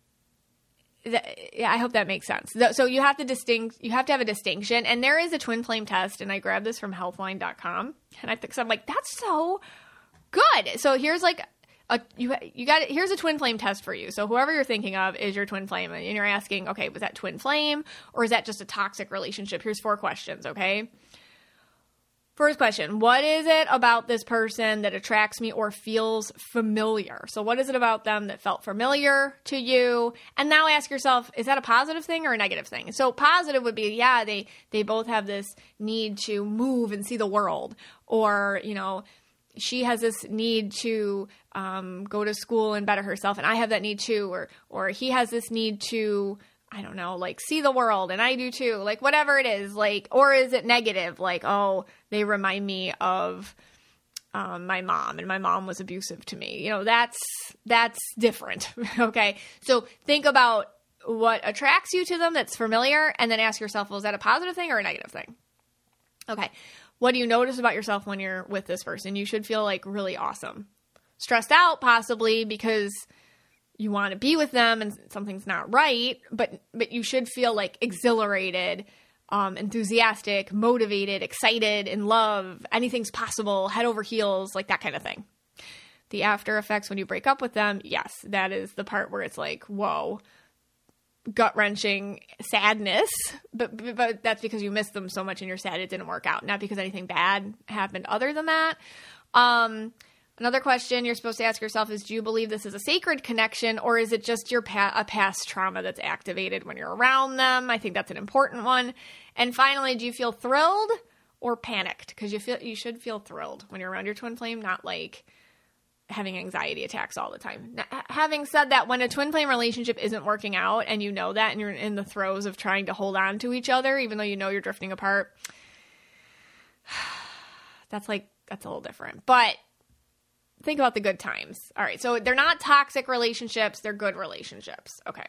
I hope that makes sense. So you have to have a distinction. And there is a twin flame test, and I grabbed this from healthline.com. And I'm like, that's so good. So here's like here's a twin flame test for you. So whoever you're thinking of is your twin flame, and you're asking, okay, was that twin flame or is that just a toxic relationship? Here's 4 questions, okay? First question, what is it about this person that attracts me or feels familiar? So what is it about them that felt familiar to you? And now ask yourself, is that a positive thing or a negative thing? So positive would be, yeah, they both have this need to move and see the world. Or, you know, she has this need to go to school and better herself, and I have that need too. Or he has this need to, I don't know, like see the world, and I do too. Like whatever it is, like, or is it negative? Like, oh, they remind me of my mom, and my mom was abusive to me. You know, that's different. Okay, so think about what attracts you to them that's familiar, and then ask yourself, well, is that a positive thing or a negative thing? Okay. What do you notice about yourself when you're with this person? You should feel like really awesome. Stressed out possibly because you want to be with them and something's not right, but you should feel like exhilarated, enthusiastic, motivated, excited, in love, anything's possible, head over heels, like that kind of thing. The after effects when you break up with them, yes, that is the part where it's like, whoa, gut-wrenching sadness, but that's because you missed them so much and you're sad it didn't work out, not because anything bad happened other than that. Another question you're supposed to ask yourself is, do you believe this is a sacred connection, or is it just a past trauma that's activated when you're around them? I think that's an important one. And finally, do you feel thrilled or panicked? Because you should feel thrilled when you're around your twin flame, not like having anxiety attacks all the time. Now, having said that, when a twin flame relationship isn't working out and you know that and you're in the throes of trying to hold on to each other, even though you know you're drifting apart, that's a little different. But think about the good times. All right, so they're not toxic relationships, they're good relationships. Okay.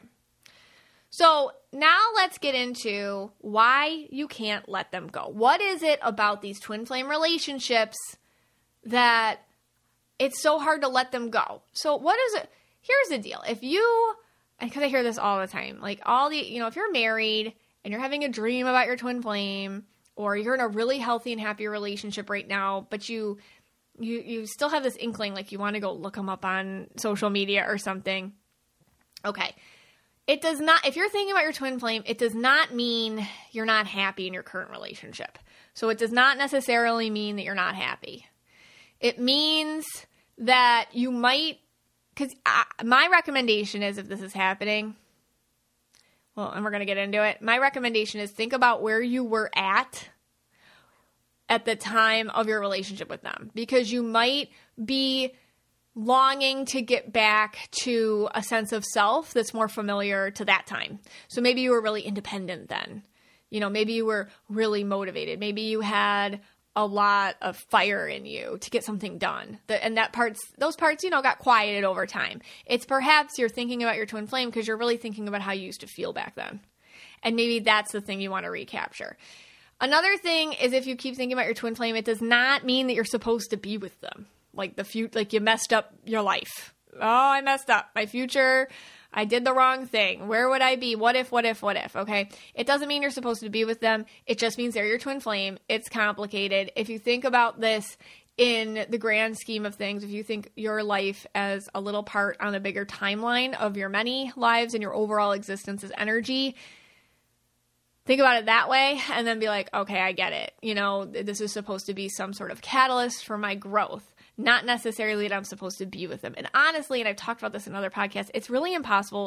So now let's get into why you can't let them go. What is it about these twin flame relationships that it's so hard to let them go? So what is it? Here's the deal. Because I hear this all the time, like if you're married and you're having a dream about your twin flame, or you're in a really healthy and happy relationship right now, but you still have this inkling, like you want to go look them up on social media or something. Okay. It does not, if you're thinking about your twin flame, it does not mean you're not happy in your current relationship. So it does not necessarily mean that you're not happy. It means that you might, because my recommendation is, if this is happening, well, and we're going to get into it, my recommendation is think about where you were at the time of your relationship with them, because you might be longing to get back to a sense of self that's more familiar to that time. So maybe you were really independent then. Maybe you were really motivated. Maybe you had a lot of fire in you to get something done. Those parts, got quieted over time. It's perhaps you're thinking about your twin flame because you're really thinking about how you used to feel back then. And maybe that's the thing you want to recapture. Another thing is, if you keep thinking about your twin flame, it does not mean that you're supposed to be with them. Like you messed up your life. Oh, I messed up my future. I did the wrong thing. Where would I be? What if? Okay. It doesn't mean you're supposed to be with them. It just means they're your twin flame. It's complicated. If you think about this in the grand scheme of things, if you think your life as a little part on a bigger timeline of your many lives and your overall existence as energy, think about it that way and then be like, okay, I get it. This is supposed to be some sort of catalyst for my growth. Not necessarily that I'm supposed to be with them. And honestly, and I've talked about this in other podcasts, it's really impossible,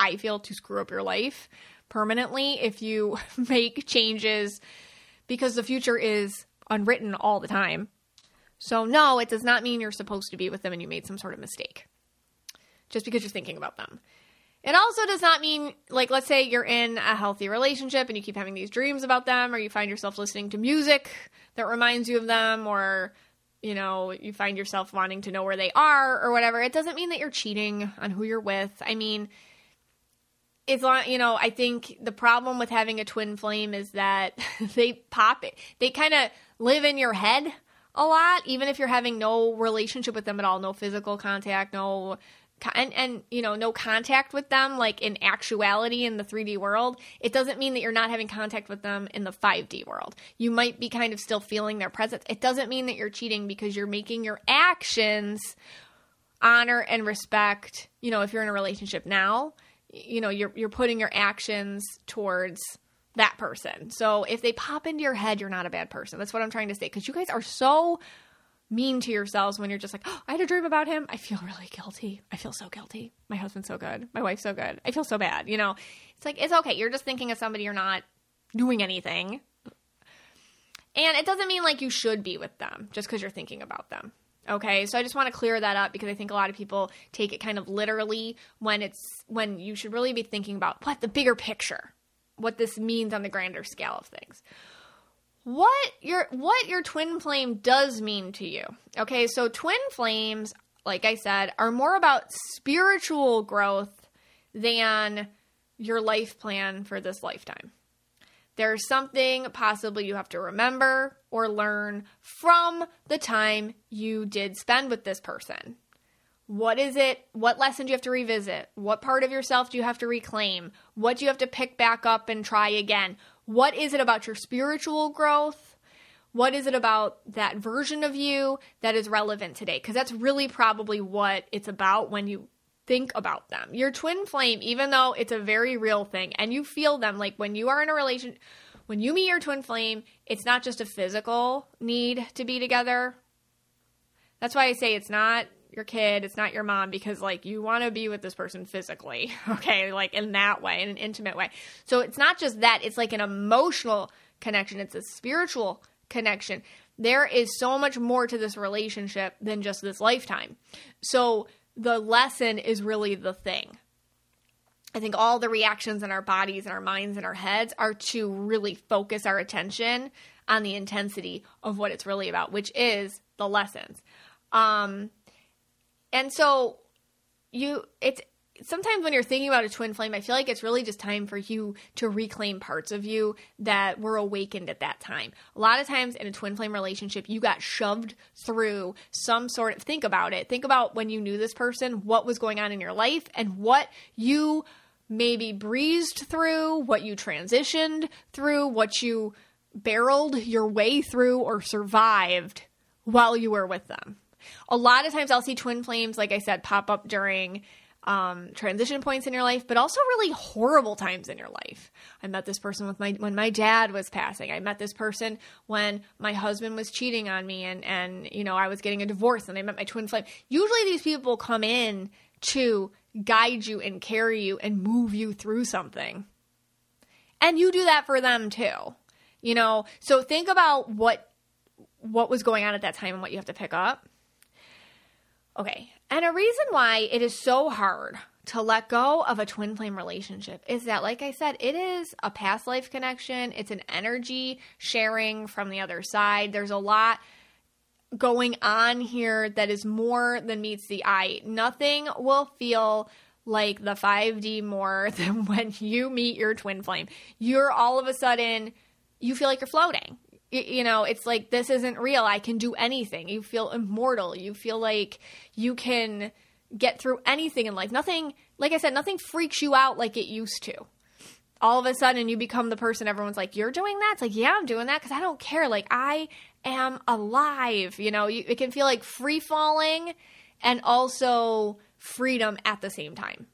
I feel, to screw up your life permanently if you make changes, because the future is unwritten all the time. So no, it does not mean you're supposed to be with them and you made some sort of mistake just because you're thinking about them. It also does not mean, like, let's say you're in a healthy relationship and you keep having these dreams about them, or you find yourself listening to music that reminds you of them, or, you know, you find yourself wanting to know where they are or whatever. It doesn't mean that you're cheating on who you're with. I mean, it's not, you know, I think the problem with having a twin flame is that they kind of live in your head a lot, even if you're having no relationship with them at all, no physical contact, and you know, no contact with them, like in actuality in the 3D world. It doesn't mean that you're not having contact with them in the 5D world. You might be kind of still feeling their presence. It doesn't mean that you're cheating, because you're making your actions honor and respect. You know, if you're in a relationship now, you know, you're putting your actions towards that person. So if they pop into your head, you're not a bad person. That's what I'm trying to say, because you guys are so mean to yourselves when you're just like, oh, I had a dream about him. I feel really guilty. I feel so guilty. My husband's so good. My wife's so good. I feel so bad. You know, it's like, it's okay. You're just thinking of somebody. You're not doing anything. And it doesn't mean like you should be with them just because you're thinking about them. Okay. So I just want to clear that up, because I think a lot of people take it kind of literally when you should really be thinking about the bigger picture, what this means on the grander scale of things. What your twin flame does mean to you. Okay, so twin flames, like I said, are more about spiritual growth than your life plan for this lifetime. There's something possibly you have to remember or learn from the time you did spend with this person. What is it? What lesson do you have to revisit? What part of yourself do you have to reclaim? What do you have to pick back up and try again? What is it about your spiritual growth? What is it about that version of you that is relevant today? Because that's really probably what it's about when you think about them. Your twin flame, even though it's a very real thing and you feel them, like when you are in a relationship, when you meet your twin flame, it's not just a physical need to be together. That's why I say it's not your kid, it's not your mom, because like you want to be with this person physically, okay, like in that way, in an intimate way. So it's not just that, it's like an emotional connection, it's a spiritual connection. There is so much more to this relationship than just this lifetime. So the lesson is really the thing. I think all the reactions in our bodies and our minds and our heads are to really focus our attention on the intensity of what it's really about, which is the lessons. And so it's sometimes when you're thinking about a twin flame, I feel like it's really just time for you to reclaim parts of you that were awakened at that time. A lot of times in a twin flame relationship, you got shoved through some sort of, think about it. Think about when you knew this person, what was going on in your life, and what you maybe breezed through, what you transitioned through, what you barreled your way through or survived while you were with them. A lot of times I'll see twin flames, like I said, pop up during transition points in your life, but also really horrible times in your life. I met this person when my dad was passing. I met this person when my husband was cheating on me and you know, I was getting a divorce, and I met my twin flame. Usually these people come in to guide you and carry you and move you through something. And you do that for them too. You know, so think about what was going on at that time and what you have to pick up. Okay, and a reason why it is so hard to let go of a twin flame relationship is that, like I said, it is a past life connection. It's an energy sharing from the other side. There's a lot going on here that is more than meets the eye. Nothing will feel like the 5D more than when you meet your twin flame. You're all of a sudden, you feel like you're floating. You know, it's like, this isn't real. I can do anything. You feel immortal. You feel like you can get through anything in life. Nothing, like I said, nothing freaks you out like it used to. All of a sudden, you become the person everyone's like, you're doing that? It's like, yeah, I'm doing that because I don't care. Like, I am alive. You know, it can feel like free falling and also freedom at the same time.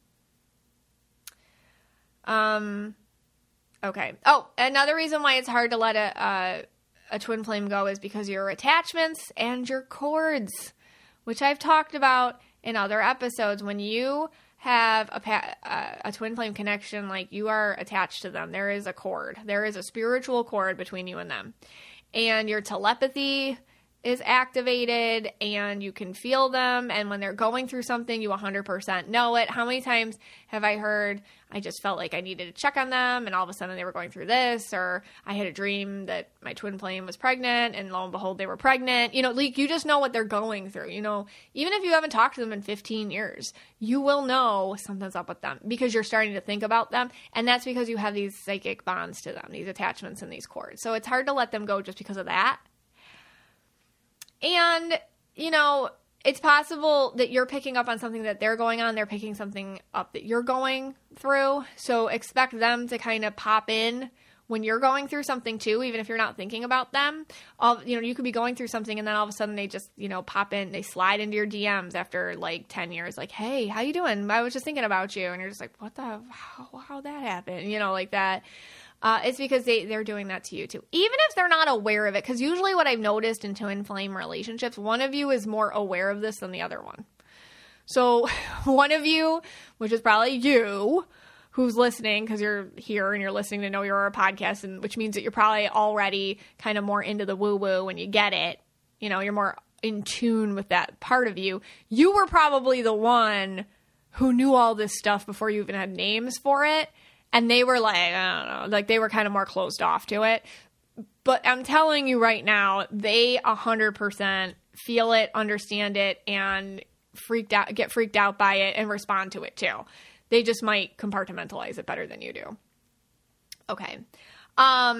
Okay. Oh, another reason why it's hard to let a twin flame go is because your attachments and your cords, which I've talked about in other episodes. When you have a twin flame connection, like you are attached to them. There is a cord. There is a spiritual cord between you and them. And your telepathy is activated and you can feel them. And when they're going through something, you 100% know it. How many times have I heard, I just felt like I needed to check on them and all of a sudden they were going through this, or I had a dream that my twin flame was pregnant and lo and behold, they were pregnant. You know, like you just know what they're going through. You know, even if you haven't talked to them in 15 years, you will know something's up with them because you're starting to think about them. And that's because you have these psychic bonds to them, these attachments and these cords. So it's hard to let them go just because of that. And, you know, it's possible that you're picking up on something that they're going on. They're picking something up that you're going through. So expect them to kind of pop in when you're going through something too, even if you're not thinking about them. You could be going through something and then all of a sudden they just, pop in, they slide into your DMs after like 10 years, like, hey, how you doing? I was just thinking about you. And you're just like, how'd that happen? Like that. It's because they're doing that to you too. Even if they're not aware of it, because usually what I've noticed in twin flame relationships, one of you is more aware of this than the other one. So one of you, which is probably you, who's listening, because you're here and you're listening to Know Your Aura podcast, and which means that you're probably already kind of more into the woo-woo and you get it. You're more in tune with that part of you. You were probably the one who knew all this stuff before you even had names for it. And they were like, I don't know, like they were kind of more closed off to it. But I'm telling you right now, they 100% feel it, understand it, and get freaked out by it and respond to it too. They just might compartmentalize it better than you do. Okay. How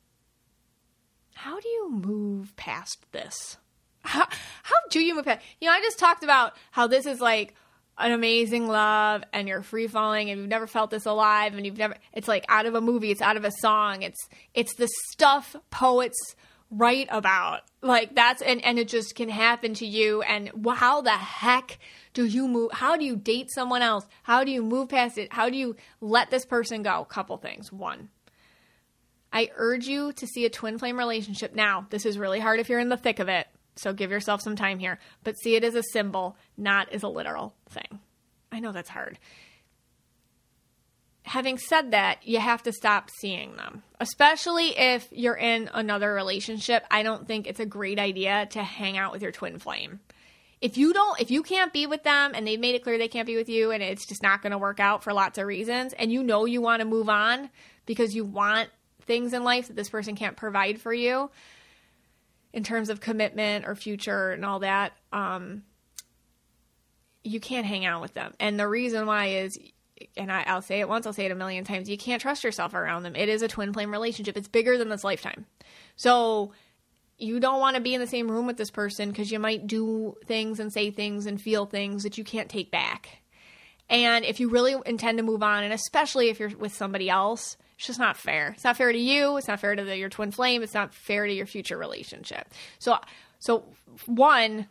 do you move past this? How do you move past? I just talked about how this is like an amazing love and you're free falling and you've never felt this alive and it's like out of a movie, it's out of a song. It's the stuff poets write about. Like that's, and it just can happen to you. And how the heck do you move? How do you date someone else? How do you move past it? How do you let this person go? Couple things. One, I urge you to see a twin flame relationship. Now, this is really hard if you're in the thick of it. So give yourself some time here, but see it as a symbol, not as a literal thing. I know that's hard. Having said that, you have to stop seeing them, especially if you're in another relationship. I don't think it's a great idea to hang out with your twin flame. If you can't be with them and they've made it clear they can't be with you and it's just not going to work out for lots of reasons, and you want to move on because you want things in life that this person can't provide for you, in terms of commitment or future and all that, you can't hang out with them. And the reason why is, and I'll say it once, I'll say it a million times, you can't trust yourself around them. It is a twin flame relationship. It's bigger than this lifetime. So you don't want to be in the same room with this person because you might do things and say things and feel things that you can't take back. And if you really intend to move on, and especially if you're with somebody else, it's just not fair. It's not fair to you. It's not fair to your twin flame. It's not fair to your future relationship. So one,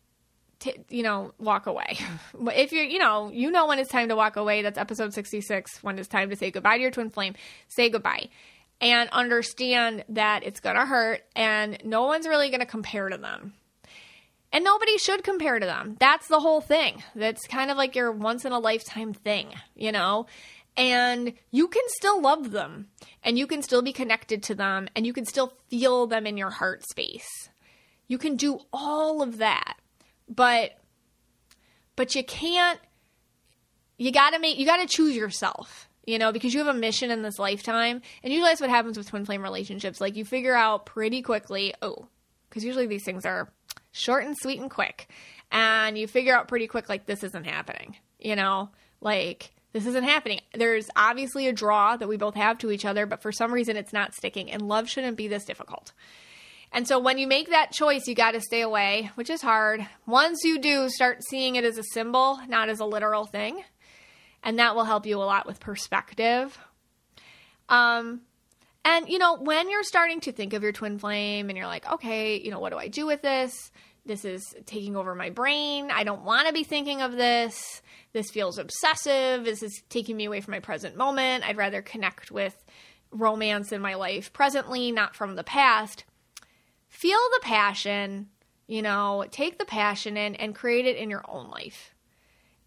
walk away. If you're, when it's time to walk away, that's episode 66. When it's time to say goodbye to your twin flame, say goodbye. And understand that it's going to hurt and no one's really going to compare to them. And nobody should compare to them. That's the whole thing. That's kind of like your once in a lifetime thing, And you can still love them and you can still be connected to them and you can still feel them in your heart space. You can do all of that, but you can't, you got to choose yourself, because you have a mission in this lifetime. And usually that's what happens with twin flame relationships. Like you figure out pretty quickly, because usually these things are short and sweet and quick. And you figure out pretty quick, like this isn't happening, this isn't happening. There's obviously a draw that we both have to each other, but for some reason it's not sticking, and love shouldn't be this difficult. And so when you make that choice, you got to stay away, which is hard. Once you do, start seeing it as a symbol, not as a literal thing. And that will help you a lot with perspective. And, when you're starting to think of your twin flame and you're like, okay, what do I do with this? This is taking over my brain. I don't want to be thinking of this. This feels obsessive. This is taking me away from my present moment. I'd rather connect with romance in my life presently, not from the past. Feel the passion, take the passion in and create it in your own life.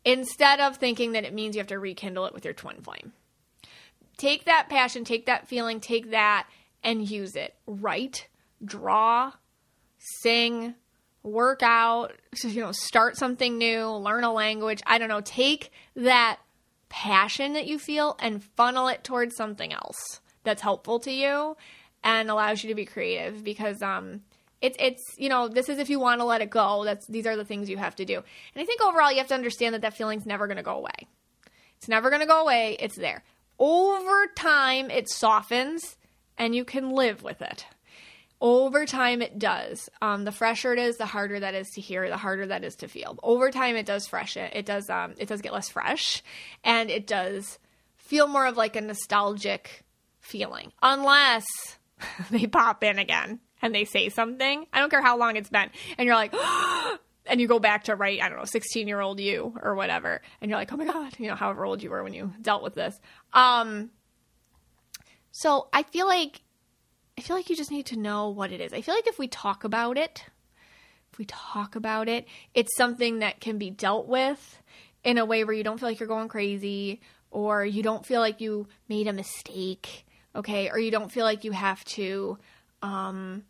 instead of thinking that it means you have to rekindle it with your twin flame. Take that passion, take that feeling, take that and use it. Write, draw, sing, work out, start something new, learn a language. I don't know. Take that passion that you feel and funnel it towards something else that's helpful to you and allows you to be creative, because it's this is if you want to let it go. These are the things you have to do. And I think overall you have to understand that feeling's never going to go away. It's never going to go away. It's there. Over time, it softens and you can live with it. Over time, it does. The fresher it is, the harder that is to hear, the harder that is to feel. Over time, it does freshen. It does get less fresh, and it does feel more of like a nostalgic feeling. Unless they pop in again and they say something. I don't care how long it's been. And you're like, and you go back to 16-year-old you or whatever. And you're like, oh my God, however old you were when you dealt with this. So I feel like you just need to know what it is. I feel like if we talk about it, it's something that can be dealt with in a way where you don't feel like you're going crazy, or you don't feel like you made a mistake, okay? Or you don't feel like you have to, I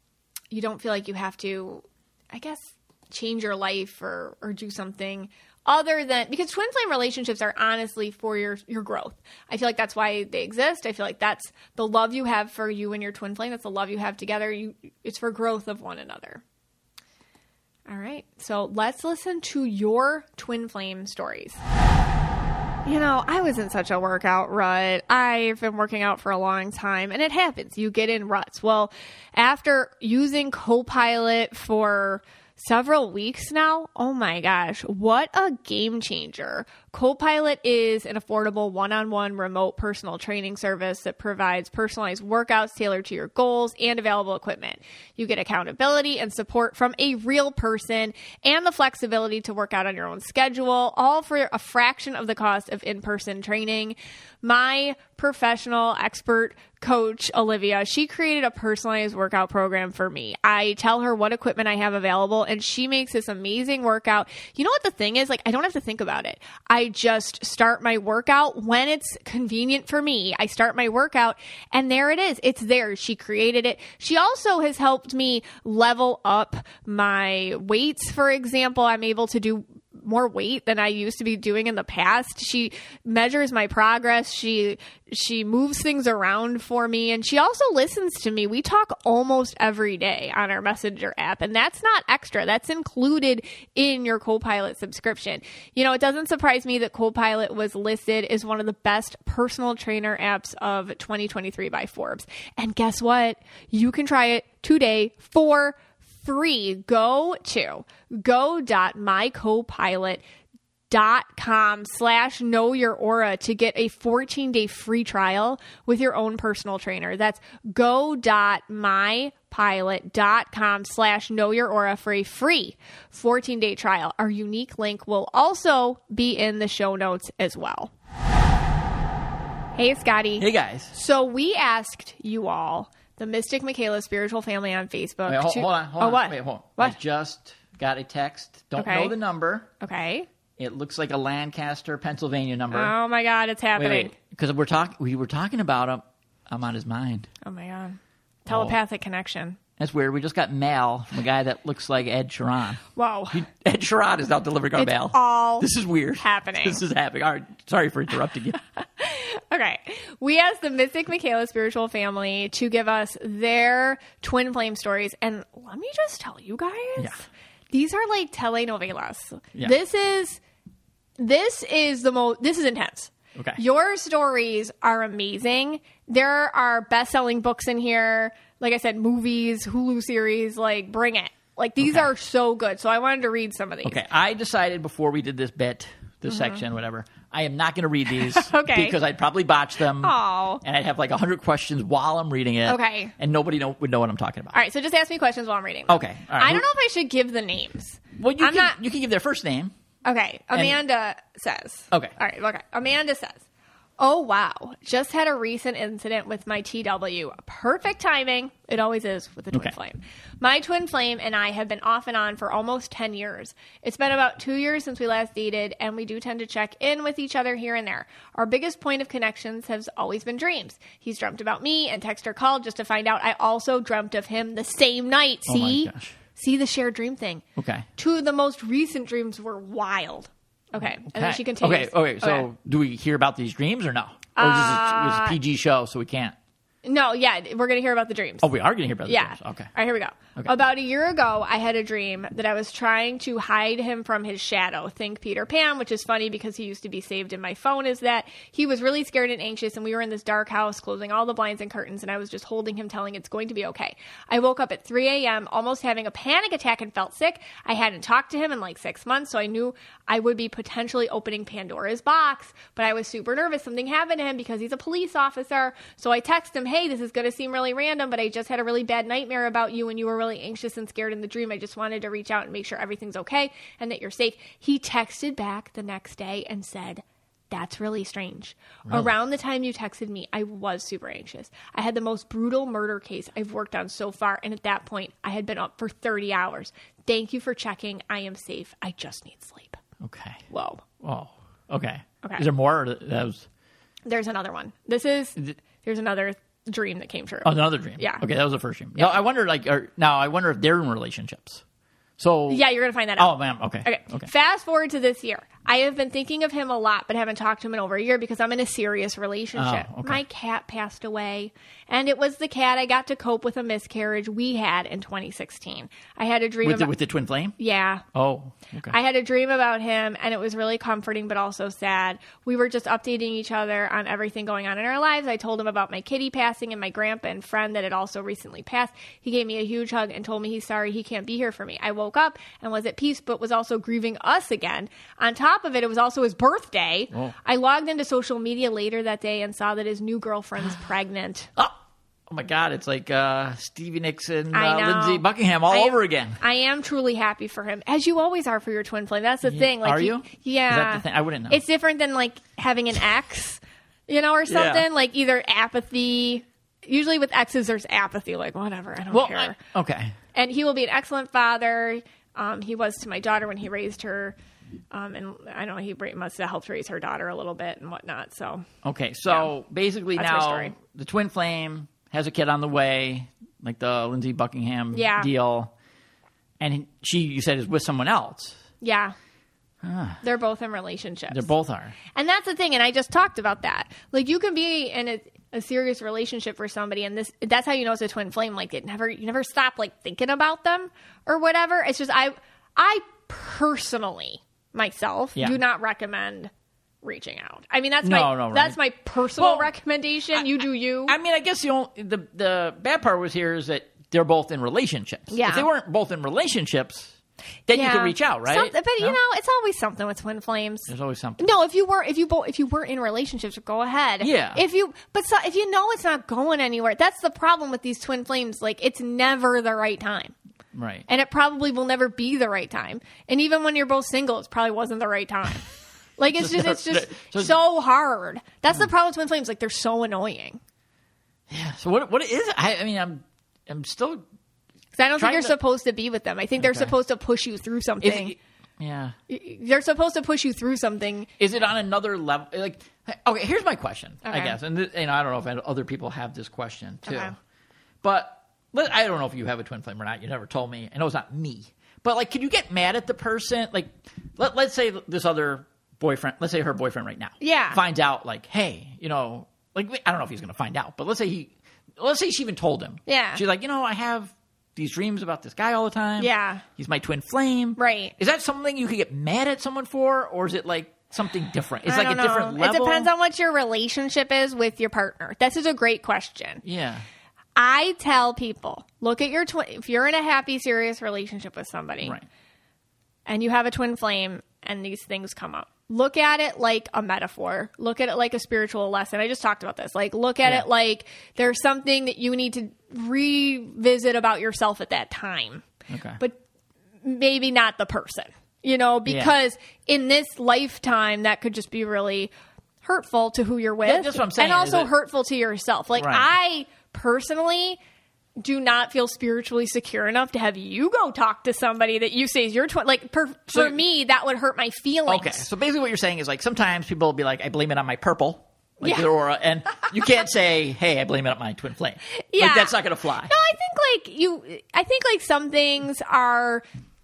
guess, change your life or do something other than, because twin flame relationships are honestly for your growth. I feel like that's why they exist. I feel like that's the love you have for you and your twin flame. That's the love you have together. It's for growth of one another. All right. So let's listen to your twin flame stories. I was in such a workout rut. I've been working out for a long time, and it happens. You get in ruts. Well, after using Copilot for several weeks now, oh my gosh, what a game changer. Copilot is an affordable one-on-one remote personal training service that provides personalized workouts tailored to your goals and available equipment. You get accountability and support from a real person and the flexibility to work out on your own schedule, all for a fraction of the cost of in-person training. My professional expert coach, Olivia, she created a personalized workout program for me. I tell her what equipment I have available, and she makes this amazing workout. You know what the thing is? I don't have to think about it. I just start my workout when it's convenient for me. I start my workout, and there it is. It's there. She created it. She also has helped me level up my weights, for example. I'm able to do more weight than I used to be doing in the past. She measures my progress. She moves things around for me, and she also listens to me. We talk almost every day on our Messenger app, and that's not extra. That's included in your Copilot subscription. It doesn't surprise me that Copilot was listed as one of the best personal trainer apps of 2023 by Forbes. And guess what? You can try it today for free. Go to go.mycopilot.com/knowyouraura to get a 14-day free trial with your own personal trainer. That's go.mypilot.com/knowyouraura for a free 14-day trial. Our unique link will also be in the show notes as well. Hey, Scotty. Hey, guys. So we asked you all, the Mystic Michaela Spiritual Family on Facebook. Wait, hold on. What? Wait, hold on. What? I just got a text. Don't know the number. Okay. It looks like a Lancaster, Pennsylvania number. Oh my God, it's happening. Because we were talking about him. I'm on his mind. Oh my God. Telepathic connection. That's weird. We just got mail from a guy that looks like Ed Sheeran. Whoa. Ed Sheeran is now delivering our mail. This is weird. This is happening. All right. Sorry for interrupting you. Okay. We asked the Mystic Michaela Spiritual Family to give us their twin flame stories. And let me just tell you guys, these are like telenovelas. Yeah. This is intense. Okay. Your stories are amazing. There are best-selling books in here. Like I said, movies, Hulu series, bring it. These are so good. So I wanted to read some of these. Okay. I decided before we did this section, whatever, I am not going to read these. Okay. Because I'd probably botch them. Oh. And I'd have 100 questions while I'm reading it. Okay. And nobody would know what I'm talking about. All right. So just ask me questions while I'm reading. Okay. All right. I don't know if I should give the names. Well, you can give their first name. Okay. Amanda says. Okay. All right. Okay. Amanda says, Oh, wow. Just had a recent incident with my TW. Perfect timing. It always is with the twin flame. My twin flame and I have been off and on for almost 10 years. It's been about 2 years since we last dated, and we do tend to check in with each other here and there. Our biggest point of connections has always been dreams. He's dreamt about me and texted or called just to find out I also dreamt of him the same night. See? Oh my gosh. See the shared dream thing. Okay. 2 of the most recent dreams were wild. Okay. And then she continues. Okay. So do we hear about these dreams or no? Or is this a PG show, so we can't? No, yeah, we're going to hear about the dreams. Oh, we are going to hear about the dreams. Okay. All right, here we go. Okay. About a year ago, I had a dream that I was trying to hide him from his shadow. Think Peter Pan, which is funny because he used to be saved in my phone, is that he was really scared and anxious, and we were in this dark house, closing all the blinds and curtains, and I was just holding him, telling it's going to be okay. I woke up at 3 a.m., almost having a panic attack and felt sick. I hadn't talked to him in like 6 months, so I knew I would be potentially opening Pandora's box, but I was super nervous. Something happened to him because he's a police officer, so I texted him, hey, this is going to seem really random, but I just had a really bad nightmare about you and you were really anxious and scared in the dream. I just wanted to reach out and make sure everything's okay and that you're safe. He texted back the next day and said, that's really strange. Really? Around the time you texted me, I was super anxious. I had the most brutal murder case I've worked on so far, and at that point, I had been up for 30 hours. Thank you for checking. I am safe. I just need sleep. Okay. Whoa. Okay. Is there more? Or that was... There's another one. There's another dream that came true. Oh, another dream. Yeah. Okay, that was the first dream. Yeah. No, I wonder, I wonder if they're in relationships. So yeah, you're gonna find that out. Oh, man. Okay. Fast forward to this year. I have been thinking of him a lot, but haven't talked to him in over a year because I'm in a serious relationship. Oh, okay. My cat passed away, and it was the cat I got to cope with a miscarriage we had in 2016. I had a dream with the twin flame? Yeah. Oh, okay. I had a dream about him, and it was really comforting, but also sad. We were just updating each other on everything going on in our lives. I told him about my kitty passing and my grandpa and friend that had also recently passed. He gave me a huge hug and told me he's sorry he can't be here for me. I woke up and was at peace, but was also grieving us again. On top of it was also his birthday. Oh. I logged into social media later that day and saw that his new girlfriend's pregnant. Oh my God, it's like Stevie Nicks and Lindsey Buckingham all over again. I am truly happy for him, as you always are for your twin flame. That's the thing. Like, are you? Yeah. Is that the thing? I wouldn't know. It's different than like having an ex, or something. Yeah. Like either apathy. Usually with exes, there's apathy. Like, whatever, I don't care. Okay. And he will be an excellent father. He was to my daughter when he raised her. And I know he must have helped raise her daughter a little bit and whatnot. So basically that's now the twin flame has a kid on the way, like the Lindsey Buckingham deal, and you said is with someone else. Yeah. They're both in relationships. They both are. And that's the thing, and I just talked about that. Like, you can be in a serious relationship for somebody, and that's how you know it's a twin flame. Like, you never stop, like, thinking about them or whatever. It's just, I personally, myself, do not recommend reaching out. I mean, that's my personal recommendation. You do you. I mean, I guess the bad part was here is that they're both in relationships. Yeah. If they weren't both in relationships, then you could reach out, right? But it's always something with twin flames. There's always something. No, if you were in relationships, go ahead. Yeah. If you know it's not going anywhere, that's the problem with these twin flames. Like, it's never the right time. Right. And it probably will never be the right time. And even when you're both single, it probably wasn't the right time. Like, it's just so hard. That's the problem with twin flames. Like, they're so annoying. Yeah. So what is it? I mean, I'm still. Because I don't think you're supposed to be with them. I think they're supposed to push you through something. Yeah. They're supposed to push you through something. Is it on another level? Like, okay, here's my question, I guess. And I don't know if other people have this question, too. Okay. But I don't know if you have a twin flame or not. You never told me. I know it's not me. But, like, can you get mad at the person? Like, let's say this other boyfriend, let's say her boyfriend right now. Yeah. Finds out, like, hey, like, I don't know if he's going to find out. But let's say she even told him. Yeah. She's like, I have these dreams about this guy all the time. Yeah. He's my twin flame. Right. Is that something you could get mad at someone for? Or is it, like, something different? It's like a different level? It depends on what your relationship is with your partner. This is a great question. Yeah. I tell people, look at your if you're in a happy, serious relationship with somebody, right, and you have a twin flame and these things come up, look at it like a metaphor. Look at it like a spiritual lesson. I just talked about this. Like, look at it like there's something that you need to revisit about yourself at that time. Okay. But maybe not the person, because in this lifetime, that could just be really hurtful to who you're with. Yeah, that's what I'm saying. And also hurtful to yourself. Like, Right. I personally do not feel spiritually secure enough to have you go talk to somebody that you say is your twin. Like, for me, that would hurt my feelings. Okay, so basically what you're saying is, like, sometimes people will be like, I blame it on my purple, like Yeah. the aura, and you can't say, hey, I blame it on my twin flame. Yeah. Like, that's not going to fly. No, I think like some things are,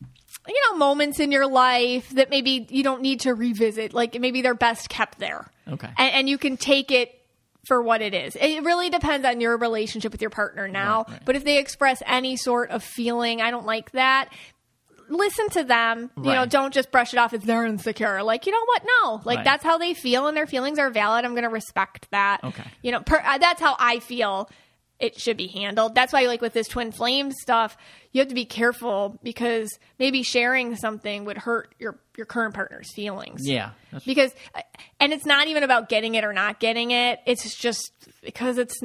moments in your life that maybe you don't need to revisit. Like, maybe they're best kept there. Okay. And you can take it for what it is. It really depends on your relationship with your partner now. Right. But if they express any sort of feeling, I don't like that, listen to them. Right. Don't just brush it off as they're insecure. Like, you know what? No. Like, Right. that's how they feel, and their feelings are valid. I'm going to respect that. Okay. That's how I feel it should be handled. That's why, like, with this twin flame stuff, you have to be careful, because maybe sharing something would hurt your current partner's feelings. Yeah. Because, and it's not even about getting it or not getting it. It's just because it's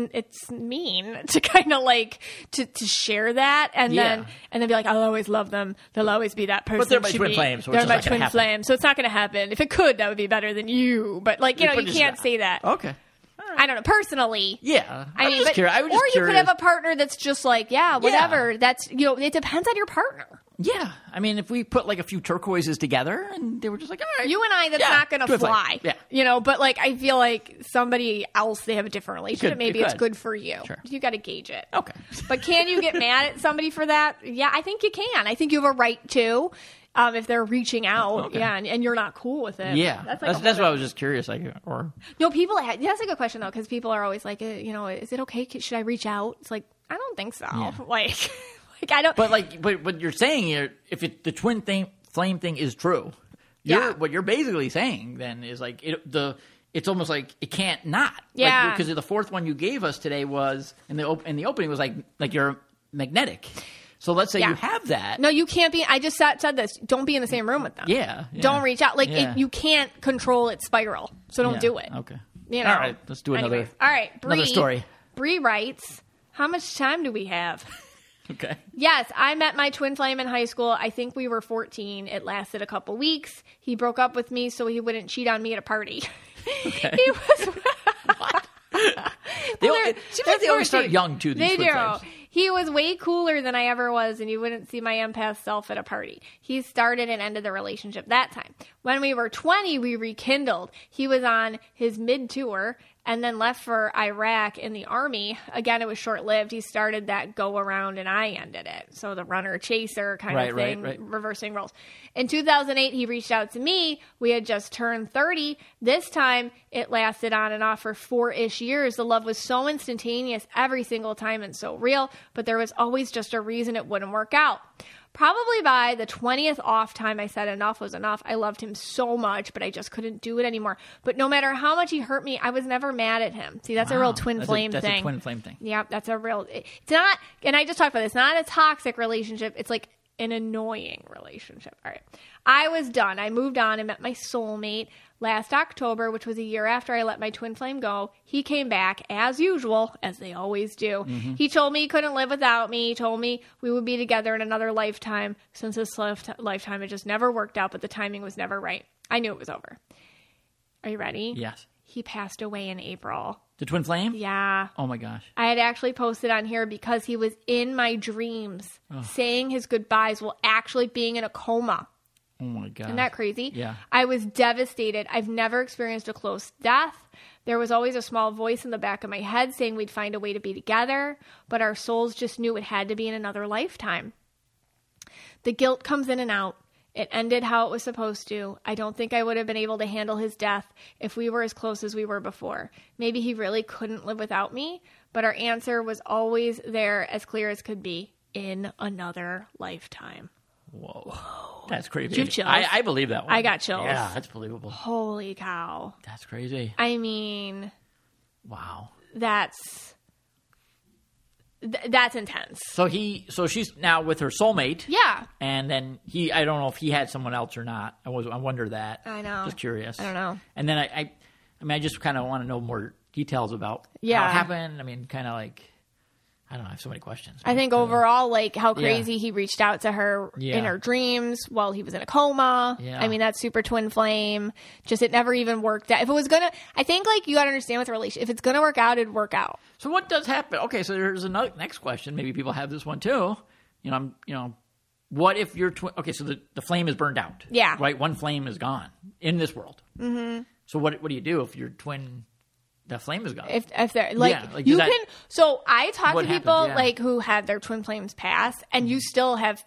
mean to kind of like to share that and then be like, I'll always love them. They'll always be that person. But they're my twin flame, so it's they're just my not gonna twin happen. flame, so it's not going to happen. If it could, that would be better than you. But like, you can't say that. Okay. I don't know. Personally, Yeah. I mean, just curious. I was just or you curious. could have a partner that's just like, whatever. That's, it depends on your partner. Yeah. I mean, if we put like a few turquoises together and they were just like, all right. You and I, that's Yeah, not going to twin flame. fly. Yeah. But like, I feel like somebody else, they have a different relationship. could- Maybe it it's could. good for you. Sure. You got to gauge it. Okay. But can you get mad at somebody for that? Yeah, I think you can. I think you have a right to. If they're reaching out, Okay. and you're not cool with it. Yeah. That's That's why I was just curious. Like, or No, that's a good question though, because people are always like, is it okay? Should I reach out? It's like, I don't think so. Yeah. Like I don't. But what you're saying here, if the twin flame thing is true, what you're basically saying then is like it's almost like it can't not. Yeah. Because the fourth one you gave us today was in the opening was like you're magnetic. So let's say you have that. No, you can't be. I just said this. Don't be in the same room with them. Yeah. Don't reach out. Like, Yeah. you can't control its spiral, so don't do it. Okay. All right, let's do another. Anyways. All right, Bree, another story. Bree writes, how much time do we have? Okay. Yes, I met my twin flame in high school. I think we were 14. It lasted a couple weeks. He broke up with me so he wouldn't cheat on me at a party. Okay. He was... It seems like they always start young, too, these They twin do. flames. He was way cooler than I ever was, and you wouldn't see my empath self at a party. He started and ended the relationship that time. When we were 20, we rekindled. He was on his mid-tour and then left for Iraq in the army. Again, it was short-lived. He started that go-around, and I ended it. So the runner-chaser kind of thing, right. reversing roles. In 2008, he reached out to me. We had just turned 30. This time, it lasted on and off for 4-ish years. The love was so instantaneous every single time and so real, but there was always just a reason it wouldn't work out. Probably by the 20th off time, I said enough was enough. I loved him so much, but I just couldn't do it anymore. But no matter how much he hurt me, I was never mad at him. See, that's a real twin flame thing. That's a twin flame thing. Yeah, that's a real... It's not... And I just talked about this. Not a toxic relationship. It's like an annoying relationship. All right. I was done. I moved on and met my soulmate last October, which was a year after I let my twin flame go. He came back as usual, as they always do. Mm-hmm. He told me he couldn't live without me. He told me we would be together in another lifetime. Since this lifetime, it just never worked out, but the timing was never right. I knew it was over. Are you ready? Yes. He passed away in April. The twin flame? Yeah. Oh my gosh. I had actually posted on here because he was in my dreams, saying his goodbyes while actually being in a coma. Oh my god. Isn't that crazy? Yeah. I was devastated. I've never experienced a close death. There was always a small voice in the back of my head saying we'd find a way to be together, but our souls just knew it had to be in another lifetime. The guilt comes in and out. It ended how it was supposed to. I don't think I would have been able to handle his death if we were as close as we were before. Maybe he really couldn't live without me, but our answer was always there, as clear as could be, in another lifetime. Whoa. That's crazy. Did you have chills? I believe that one. I got chills. Yeah, that's believable. Holy cow. That's crazy. I mean, Wow. that's intense. So she's now with her soulmate. Yeah. And then I don't know if he had someone else or not. I wonder that. I know. Just curious. I don't know. And then I just kind of want to know more details about Yeah. how it happened. I mean, kind of like, I don't know. I have so many questions. I think overall, like how crazy he reached out to her in her dreams while he was in a coma. Yeah. I mean, that's super twin flame. Just it never even worked out. If it was going to, I think like you got to understand with a relationship, if it's going to work out, it'd work out. So what does happen? Okay, so there's another next question. Maybe people have this one too. What if your twin? Okay, so the flame is burned out. Yeah. Right. One flame is gone in this world. Mm-hmm. So what do you do if your twin? The flame is gone. If they're you can. So I talk to people like who had their twin flames pass, and you still have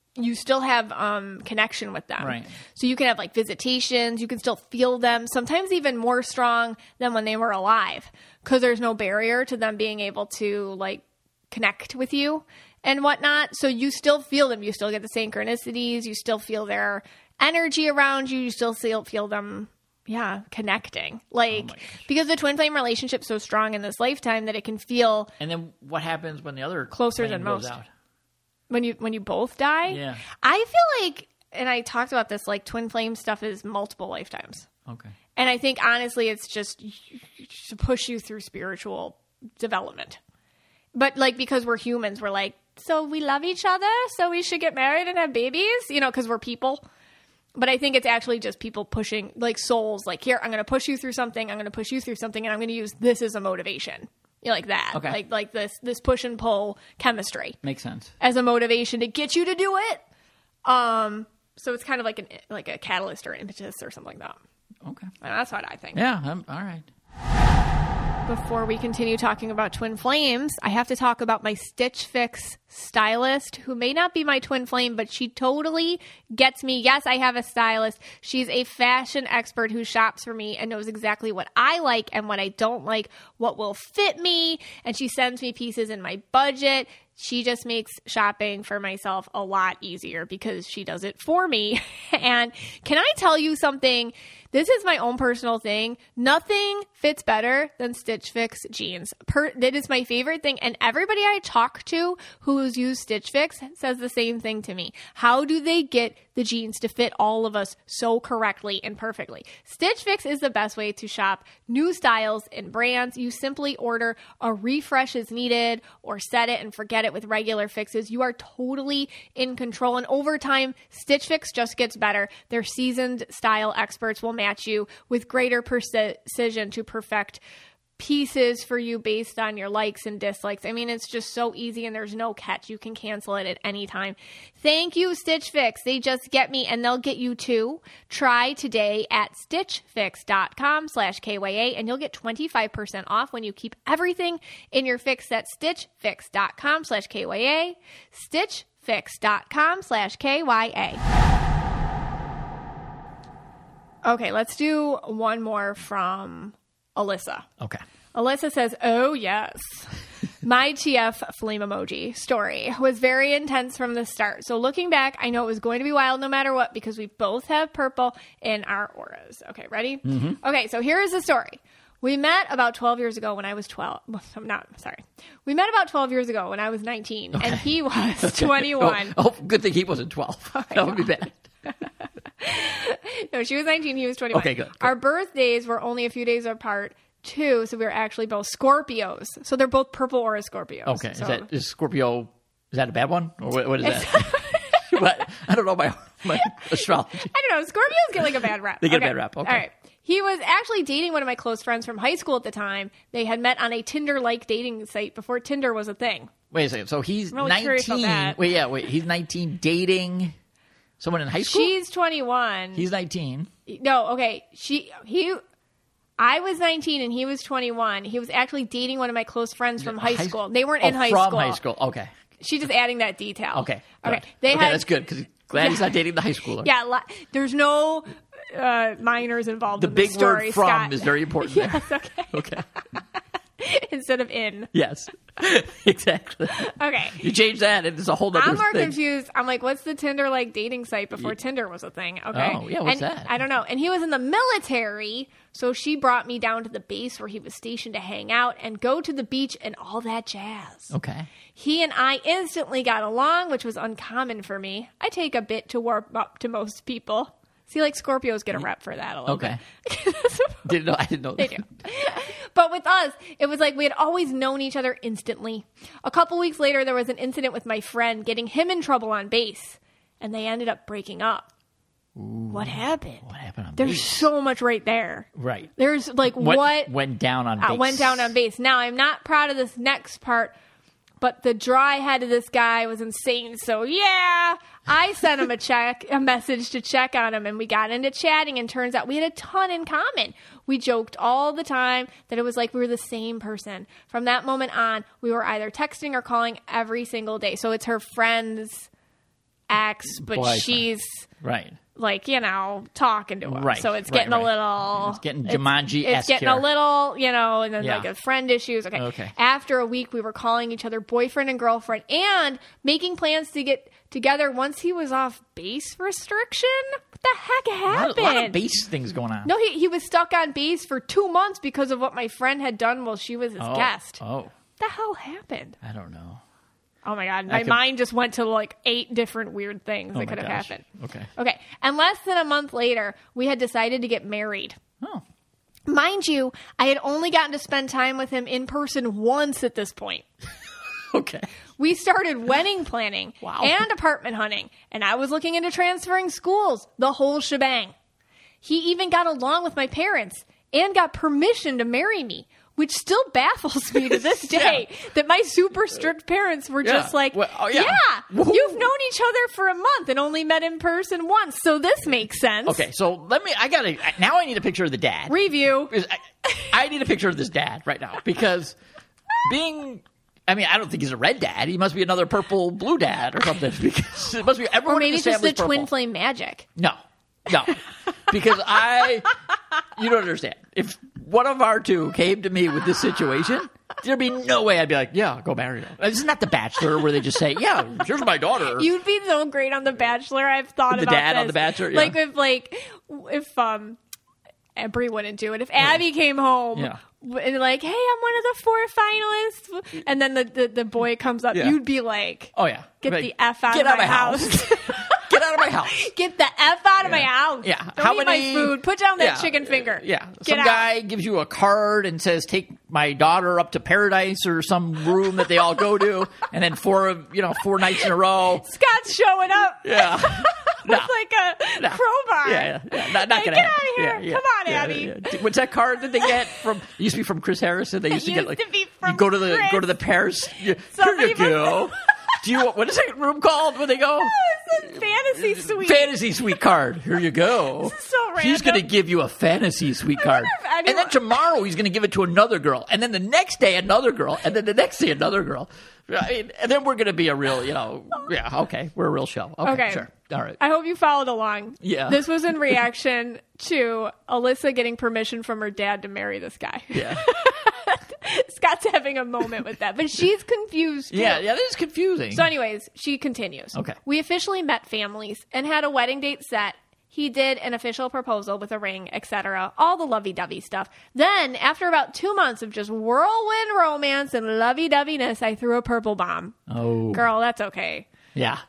connection with them. Right. So you can have like visitations. You can still feel them. Sometimes even more strong than when they were alive, because there's no barrier to them being able to like connect with you and whatnot. So you still feel them. You still get the synchronicities. You still feel their energy around you. You still feel them. Yeah, connecting. Like, because the twin flame relationship's so strong in this lifetime that it can feel... And then what happens when the other closer than most? Out? When you both die? Yeah. I feel like, and I talked about this, like twin flame stuff is multiple lifetimes. Okay. And I think, honestly, it's just to push you through spiritual development. But, like, because we're humans, we're like, so we love each other, so we should get married and have babies? You know, because we're people. But I think it's actually just people pushing, like souls, like, here, I'm going to push you through something, I'm going to push you through something, and I'm going to use this as a motivation. You know, like that. Okay. Like this push and pull chemistry. Makes sense. As a motivation to get you to do it. So it's kind of like a catalyst or an impetus or something like that. Okay. And that's what I think. Yeah, all right. Before we continue talking about twin flames, I have to talk about my Stitch Fix stylist, who may not be my twin flame, but she totally gets me. Yes, I have a stylist. She's a fashion expert who shops for me and knows exactly what I like and what I don't like, what will fit me, and she sends me pieces in my budget. She just makes shopping for myself a lot easier because she does it for me. And can I tell you something? This is my own personal thing. Nothing fits better than Stitch Fix jeans. That is my favorite thing. And everybody I talk to who's used Stitch Fix says the same thing to me. How do they get the jeans to fit all of us so correctly and perfectly? Stitch Fix is the best way to shop new styles and brands. You simply order a refresh as needed or set it and forget it with regular fixes. You are totally in control. And over time, Stitch Fix just gets better. Their seasoned style experts will match you with greater precision to perfect pieces for you based on your likes and dislikes. I mean, it's just so easy and there's no catch. You can cancel it at any time. Thank you, Stitch Fix. They just get me and they'll get you too. Try today at stitchfix.com/KYA and you'll get 25% off when you keep everything in your fix. That's stitchfix.com/KYA. stitchfix.com/KYA. Okay, let's do one more from Alyssa. Okay. Alyssa says, oh, yes. My TF flame emoji story was very intense from the start. So looking back, I know it was going to be wild no matter what because we both have purple in our auras. Okay, ready? Mm-hmm. Okay, so here is the story. We met about 12 years ago when I was 12. We met about 12 years ago when I was 19, and he was 21. Oh, good thing he wasn't 12. That would be bad. No, she was 19, he was 21. Okay, good. Our birthdays were only a few days apart, too, so we were actually both Scorpios. So they're both purple aura Scorpios. Okay, so. is Scorpio, is that a bad one? Or what is that? What? I don't know my astrology. I don't know. Scorpios get like a bad rap. They get a bad rap. Okay. All right. He was actually dating one of my close friends from high school at the time. They had met on a Tinder-like dating site before Tinder was a thing. Wait a second. So he's really 19. Wait. He's 19 dating someone in high school? She's 21. He's 19. No, okay. I was 19 and he was 21. He was actually dating one of my close friends from high school. They weren't in high school. From high school. Okay. She's just adding that detail. Okay. Okay. That's good because glad he's not dating the high schooler. Yeah. There's no minors involved in the this story. The big word "from" Scott. is very important. Yes. There. Okay. Okay. Instead of "in." Yes. Exactly. Okay. You change that, and it's a whole other thing. I'm more confused. I'm like, what's the Tinder-like dating site before Tinder was a thing? Okay. Oh, yeah, what's that? I don't know. And he was in the military, so she brought me down to the base where he was stationed to hang out and go to the beach and all that jazz. Okay. He and I instantly got along, which was uncommon for me. I take a bit to warm up to most people. See, like Scorpios get a rep for that a little bit. I didn't know that. They do. But with us, it was like we had always known each other instantly. A couple weeks later, there was an incident with my friend getting him in trouble on base, and they ended up breaking up. Ooh, what happened? What happened on There's base? so much right there. Right. There's like what went down on base. Went down on base. Now, I'm not proud of this next part, but the dry head of this guy was insane. So, yeah, I sent him a message to check on him, and we got into chatting, and turns out we had a ton in common. We joked all the time that it was like we were the same person. From that moment on, we were either texting or calling every single day. So it's her friend's ex, but boyfriend. She's right. like, talking to him. Right. So it's getting a little... It's getting Jumanji-esque. It's getting a little, and then like a friend issues. Okay. After a week, we were calling each other boyfriend and girlfriend and making plans to get together once he was off base restriction. What the heck happened? A lot of base things going on. No, he was stuck on base for 2 months because of what my friend had done while she was his guest. Oh. What the hell happened? I don't know. Oh, my God. My mind just went to like 8 different weird things that could have happened. Okay. And less than a month later, we had decided to get married. Oh. Mind you, I had only gotten to spend time with him in person once at this point. Okay. We started wedding planning and apartment hunting, and I was looking into transferring schools, the whole shebang. He even got along with my parents and got permission to marry me, which still baffles me to this day that my super strict parents were just like, you've known each other for a month and only met in person once, so this makes sense. Okay, so I need a picture of the dad. Review. I need a picture of this dad right now because I don't think he's a red dad. He must be another purple blue dad or something because it must be everyone. Or maybe in the just the purple. twin flame magic. No, because you don't understand. If one of our two came to me with this situation, there'd be no way I'd be like, yeah, go marry her. This is not The Bachelor where they just say, yeah, here's my daughter. You'd be so great on The Bachelor. I've thought about the dad this. on The Bachelor. Yeah. If Brie wouldn't do it. If Abby came home and like, hey, I'm one of the 4 finalists, and then the boy comes up, you'd be like, oh yeah, get the F out of my house. Get out of my house. Get the F out of my house. Yeah. Don't eat my food. Put down that chicken finger. Yeah. Get some guy gives you a card and says, take my daughter up to paradise or some room that they all go to. And then 4 nights in a row. Scott's showing up. Yeah. With like a crowbar. Yeah. Not like, gonna get out of here. Yeah. Come on, Abby. Yeah. What's that card that they get from? It used to be from Chris Harrison. They used to get like, to be from you go to Chris. the Paris. Here you go. What is that room called when they go? It's a fantasy suite. Fantasy suite card. Here you go. This is so random. He's going to give you a fantasy suite card. And then tomorrow he's going to give it to another girl. And then the next day another girl. And then the next day another girl. And then we're going to be a real, we're a real show. Okay, sure. All right. I hope you followed along. Yeah. This was in reaction to Alyssa getting permission from her dad to marry this guy. Yeah. Scott's having a moment with that, but she's confused too. Yeah, that is confusing. So anyways, she continues. Okay. We officially met families and had a wedding date set. He did an official proposal with a ring, etc. All the lovey-dovey stuff. Then, after about 2 months of just whirlwind romance and lovey-doveyness, I threw a purple bomb. Oh. Girl, that's okay. Yeah.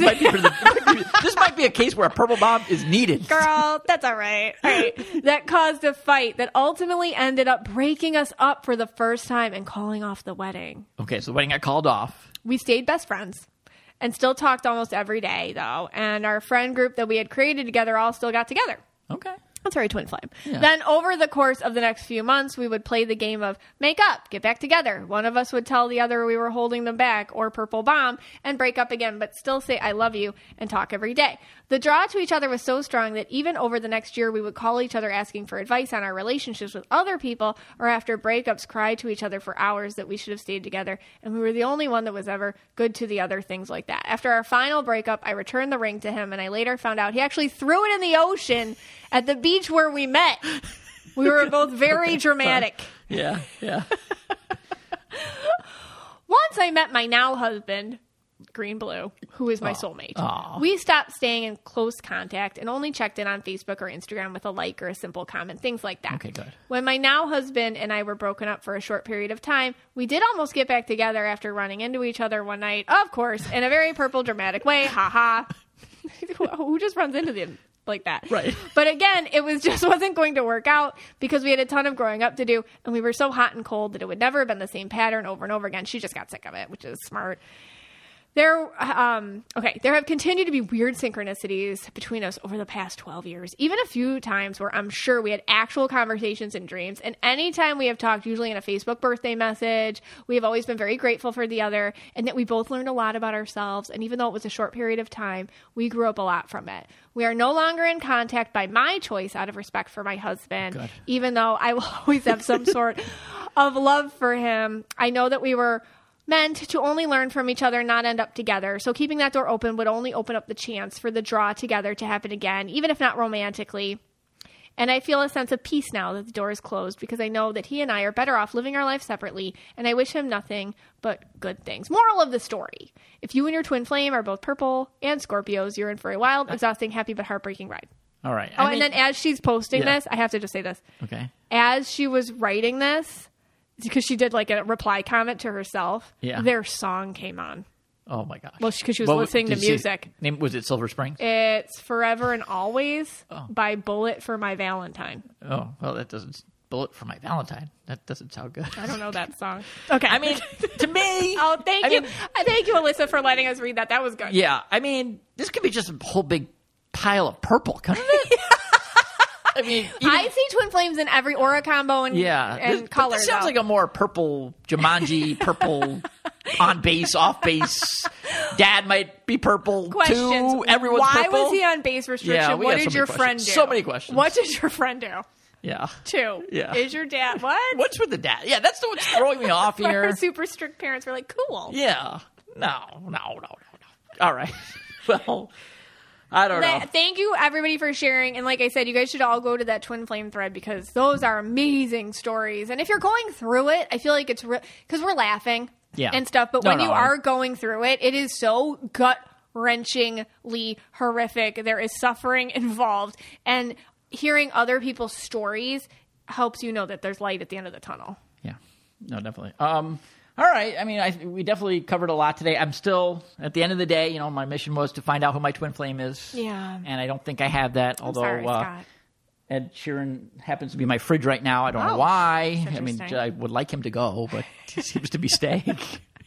This might be a case where a purple bomb is needed. Girl, that's all right. All right. That caused a fight that ultimately ended up breaking us up for the first time and calling off the wedding. Okay, so the wedding got called off. We stayed best friends and still talked almost every day, though. And our friend group that we had created together all still got together. Okay. That's very twin flame. Yeah. Then over the course of the next few months, we would play the game of make up, get back together. One of us would tell the other we were holding them back or purple bomb and break up again, but still say I love you and talk every day. The draw to each other was so strong that even over the next year, we would call each other asking for advice on our relationships with other people, or after breakups, cry to each other for hours that we should have stayed together. And we were the only one that was ever good to the other, things like that. After our final breakup, I returned the ring to him, and I later found out he actually threw it in the ocean at the beach where we met. We were both very dramatic. Yeah. Once I met my now husband, Green Blue, who is my soulmate. Aww. We stopped staying in close contact and only checked in on Facebook or Instagram with a like or a simple comment, things like that. Okay, good. When my now husband and I were broken up for a short period of time, we did almost get back together after running into each other one night, of course, in a very purple dramatic way. Ha ha. Who just runs into them? like that. Right. But again, it wasn't going to work out because we had a ton of growing up to do, and we were so hot and cold that it would never have been the same pattern over and over again. She just got sick of it, which is smart. There have continued to be weird synchronicities between us over the past 12 years, even a few times where I'm sure we had actual conversations in dreams. And anytime we have talked, usually in a Facebook birthday message, we have always been very grateful for the other and that we both learned a lot about ourselves. And even though it was a short period of time, we grew up a lot from it. We are no longer in contact by my choice out of respect for my husband, Good. even though I will always have some sort of love for him. I know that we were meant to only learn from each other and not end up together. So keeping that door open would only open up the chance for the draw together to happen again, even if not romantically. And I feel a sense of peace now that the door is closed because I know that he and I are better off living our life separately, and I wish him nothing but good things. Moral of the story. If you and your twin flame are both purple and Scorpios, you're in for a wild, exhausting, happy, but heartbreaking ride. All right. And then as she's posting this, I have to just say this. Okay. As she was writing this, because she did like a reply comment to herself, their song came on. Oh my gosh. Well, because she was listening to music. Was it Silver Springs? It's Forever and Always by Bullet for My Valentine. Oh, well, that doesn't... Bullet for My Valentine. That doesn't sound good. I don't know that song. Okay. I mean, to me... Oh, thank you. Thank you, Alyssa, for letting us read that. That was good. Yeah. I mean, this could be just a whole big pile of purple, couldn't it? I mean, I see twin flames in every aura combo and color. This sounds like a more purple Jumanji, purple on base, off base. Dad might be purple too. Everyone's Why purple. Why was he on base restriction? Yeah, what did your friend do? So many questions. What did your friend do? Yeah. 2. Yeah. Is your dad what? What's with the dad? Yeah, that's the what's throwing me off here. Her super strict parents were like, cool. Yeah. No. All right. Well. I don't know. Thank you, everybody, for sharing. And like I said, you guys should all go to that twin flame thread because those are amazing stories. And if you're going through it, I feel like it's because we're laughing and stuff. But when you are going through it, it is so gut-wrenchingly horrific. There is suffering involved. And hearing other people's stories helps you know that there's light at the end of the tunnel. Yeah. No, definitely. All right. I mean, we definitely covered a lot today. I'm still, at the end of the day, my mission was to find out who my twin flame is. Yeah. And I don't think I have that, although Scott. Ed Sheeran happens to be my fridge right now. I don't know why. I mean, I would like him to go, but he seems to be staying.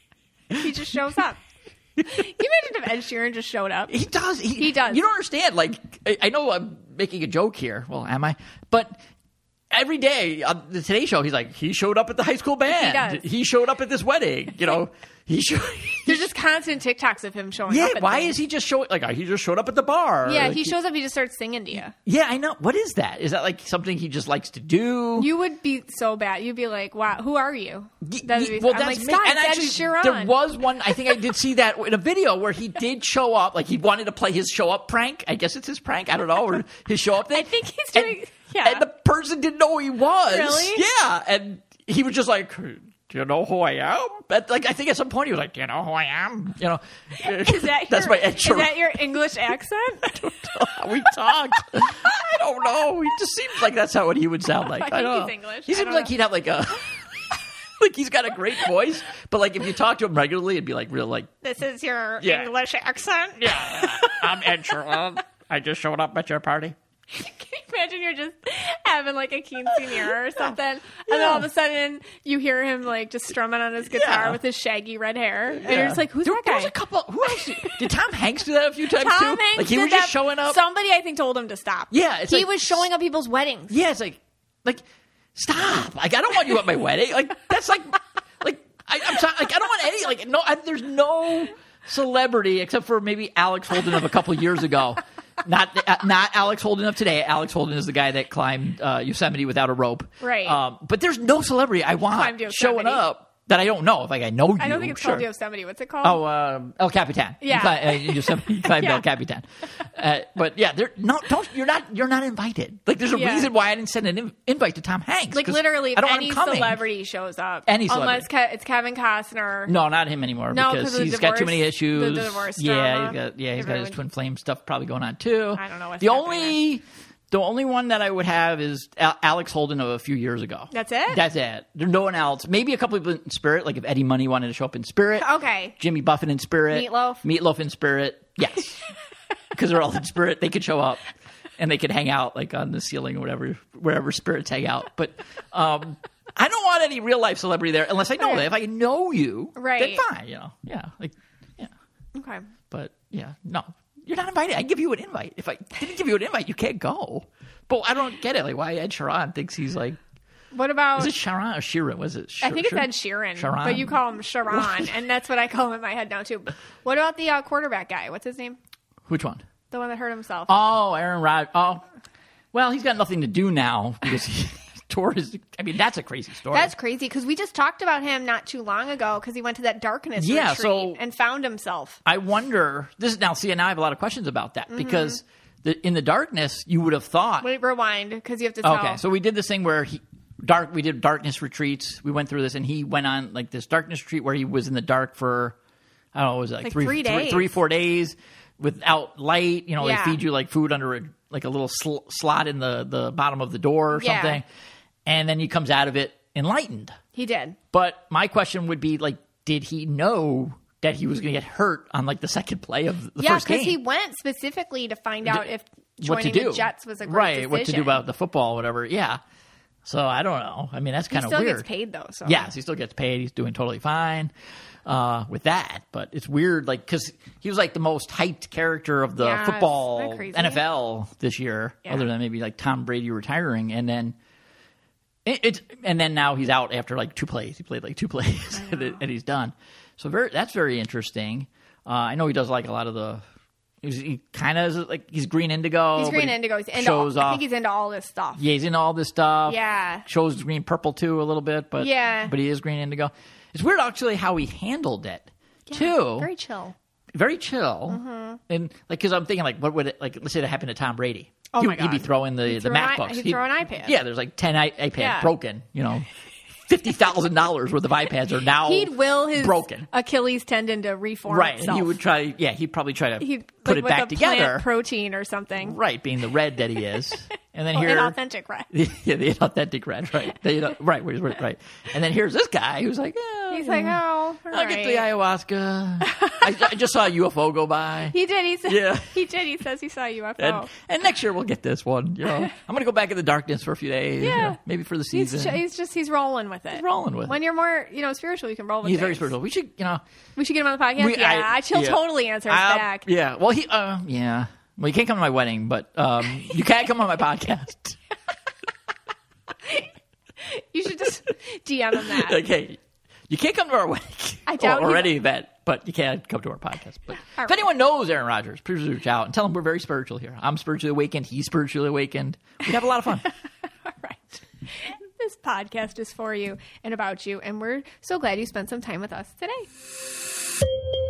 He just shows up. Can you imagine if Ed Sheeran just showed up? He does. He does. You don't understand. Like, I know I'm making a joke here. Well, am I? But... every day on the Today Show, he's like, he showed up at the high school band. He showed up at this wedding. There's just constant TikToks of him showing up. Yeah, why is he just showing? Like, he just showed up at the bar. Yeah, like, he shows up. He just starts singing to you. Yeah, I know. What is that? Is that like something he just likes to do? You would be so bad. You'd be like, "Wow, who are you?" That's like, Scott, and actually, Sheeran. there was one. I think I did see that in a video where he did show up. Like he wanted to play his show up prank. I guess it's his prank. I don't know, or his show up thing. I think he's doing. And the person didn't know who he was. Really? Yeah, and he was just like, "Do you know who I am?" But like, I think at some point he was like, "Do you know who I am?" Is that that's my Ed Sheeran. Is that your English accent? I don't know how we talked. I don't know. He just seems like that's how what he would sound like. I think he's English. He seems like he'd have like a. Like he's got a great voice, but like if you talk to him regularly, it'd be like real like. This is your English accent. Yeah, I'm Ed Sheeran. I just showed up at your party. Can you imagine you're just having like a quinceañera or something, and then all of a sudden you hear him like just strumming on his guitar with his shaggy red hair, and you're just like, "Who's that guy?" There's a couple. Who else? Did Tom Hanks do that a few times too? Tom Hanks like he was just showing up. Somebody I think told him to stop. Yeah, he was showing up people's weddings. Yeah, it's like stop. Like I don't want you at my wedding. Like that's like I'm sorry. Like I don't want any. There's no celebrity except for maybe Alex Holden of a couple years ago. Not Alex Holden of today. Alex Holden is the guy that climbed Yosemite without a rope. Right. But there's no celebrity I want showing up that I don't know. If I know you. I don't think it's called Yosemite. What's it called? Oh, El Capitan. Yeah. Yosemite climbed El Capitan. But yeah, you're not invited. Like there's a reason why I didn't send an invite to Tom Hanks. Like literally, if any celebrity shows up, unless it's Kevin Costner. No, not him anymore. No, because he's got too many issues. The divorce drama. He's got his twin flame stuff probably going on too. I don't know what's The only one that I would have is Alex Holden of a few years ago. That's it? That's it. There's no one else. Maybe a couple people in Spirit, like if Eddie Money wanted to show up in Spirit. Okay. Jimmy Buffett in Spirit. Meatloaf? Meatloaf in Spirit. Yes. Because they're all in Spirit. They could show up. and they could hang out like on the ceiling or whatever, wherever spirits hang out. But I don't want any real life celebrity there unless I know that. If I know you, then fine. Okay. But no, you're not invited. I give you an invite. If I didn't give you an invite, you can't go. But I don't get it. Like why Ed Sheeran thinks he's like. What about... Is it Sharon or Sheeran? Was it I think it's Ed Sheeran, but you call him Sharon, and that's what I call him in my head now, too. What about the quarterback guy? What's his name? Which one? The one that hurt himself. Oh, Aaron Rodgers. Oh, well, he's got nothing to do now because he tore his... I mean, that's a crazy story. That's crazy, because we just talked about him not too long ago because he went to that darkness retreat and found himself. I wonder... Now I have a lot of questions about that, because in the darkness, you would have thought... Wait, rewind, because you have to tell... Okay, so we did this thing where we did darkness retreats. We went through this, and he went on like this darkness retreat where he was in the dark for, I don't know, it was like 3 days. 3-4 days without light. They feed you like food under a little slot in the bottom of the door or something. And then he comes out of it enlightened. He did. But my question would be like, did he know that he was going to get hurt on like the second play of the first game? Yeah, because he went specifically to find out if joining the Jets was a great decision. What to do about the football, whatever. Yeah. So I don't know. I mean, that's kind of weird. He still gets paid, though. So. Yes, he still gets paid. He's doing totally fine with that. But it's weird, like, because he was like the most hyped character of the football NFL this year, other than maybe like Tom Brady retiring. And then now he's out after like 2 plays. He played like 2 plays, and he's done. So that's very interesting. I know he does like a lot of the. He kind of like he's green indigo. He's green indigo. I think he's into all this stuff. Yeah, he's into all this stuff. Yeah, shows green purple too a little bit, but but he is green indigo. It's weird actually how he handled it too. Very chill. Very chill. Mm-hmm. And like because I'm thinking like what would it like? Let's say that happened to Tom Brady. Oh my God. He'd be throwing the MacBooks. He'd throw an iPad. Yeah, there's like 10 iPads broken. $50,000 worth of iPads are now he'd will his broken. Achilles tendon to reform itself. And he would try. Yeah, he'd probably try to put it back together. Plant protein or something. Right, being the red that he is. And then an authentic red. Yeah, the authentic red. Right. Right. And then here's this guy who's like, he's like, all I'll get the ayahuasca. I just saw a UFO go by. He did. He said. He did. He says he saw a UFO. And next year we'll get this one. I'm going to go back in the darkness for a few days. Yeah. Maybe for the season. He's rolling with it. He's rolling with it. When you're more, spiritual, you can roll with it. He's very spiritual. We should, get him on the podcast. He'll totally answer us back. Yeah. Well, Well, you can't come to my wedding, but you can come on my podcast. You should just DM him that. Okay. You can't come to our wedding or any event, but you can come to our podcast. But if anyone knows Aaron Rodgers, please reach out and tell him we're very spiritual here. I'm spiritually awakened. He's spiritually awakened. We have a lot of fun. All right. This podcast is for you and about you, and we're so glad you spent some time with us today.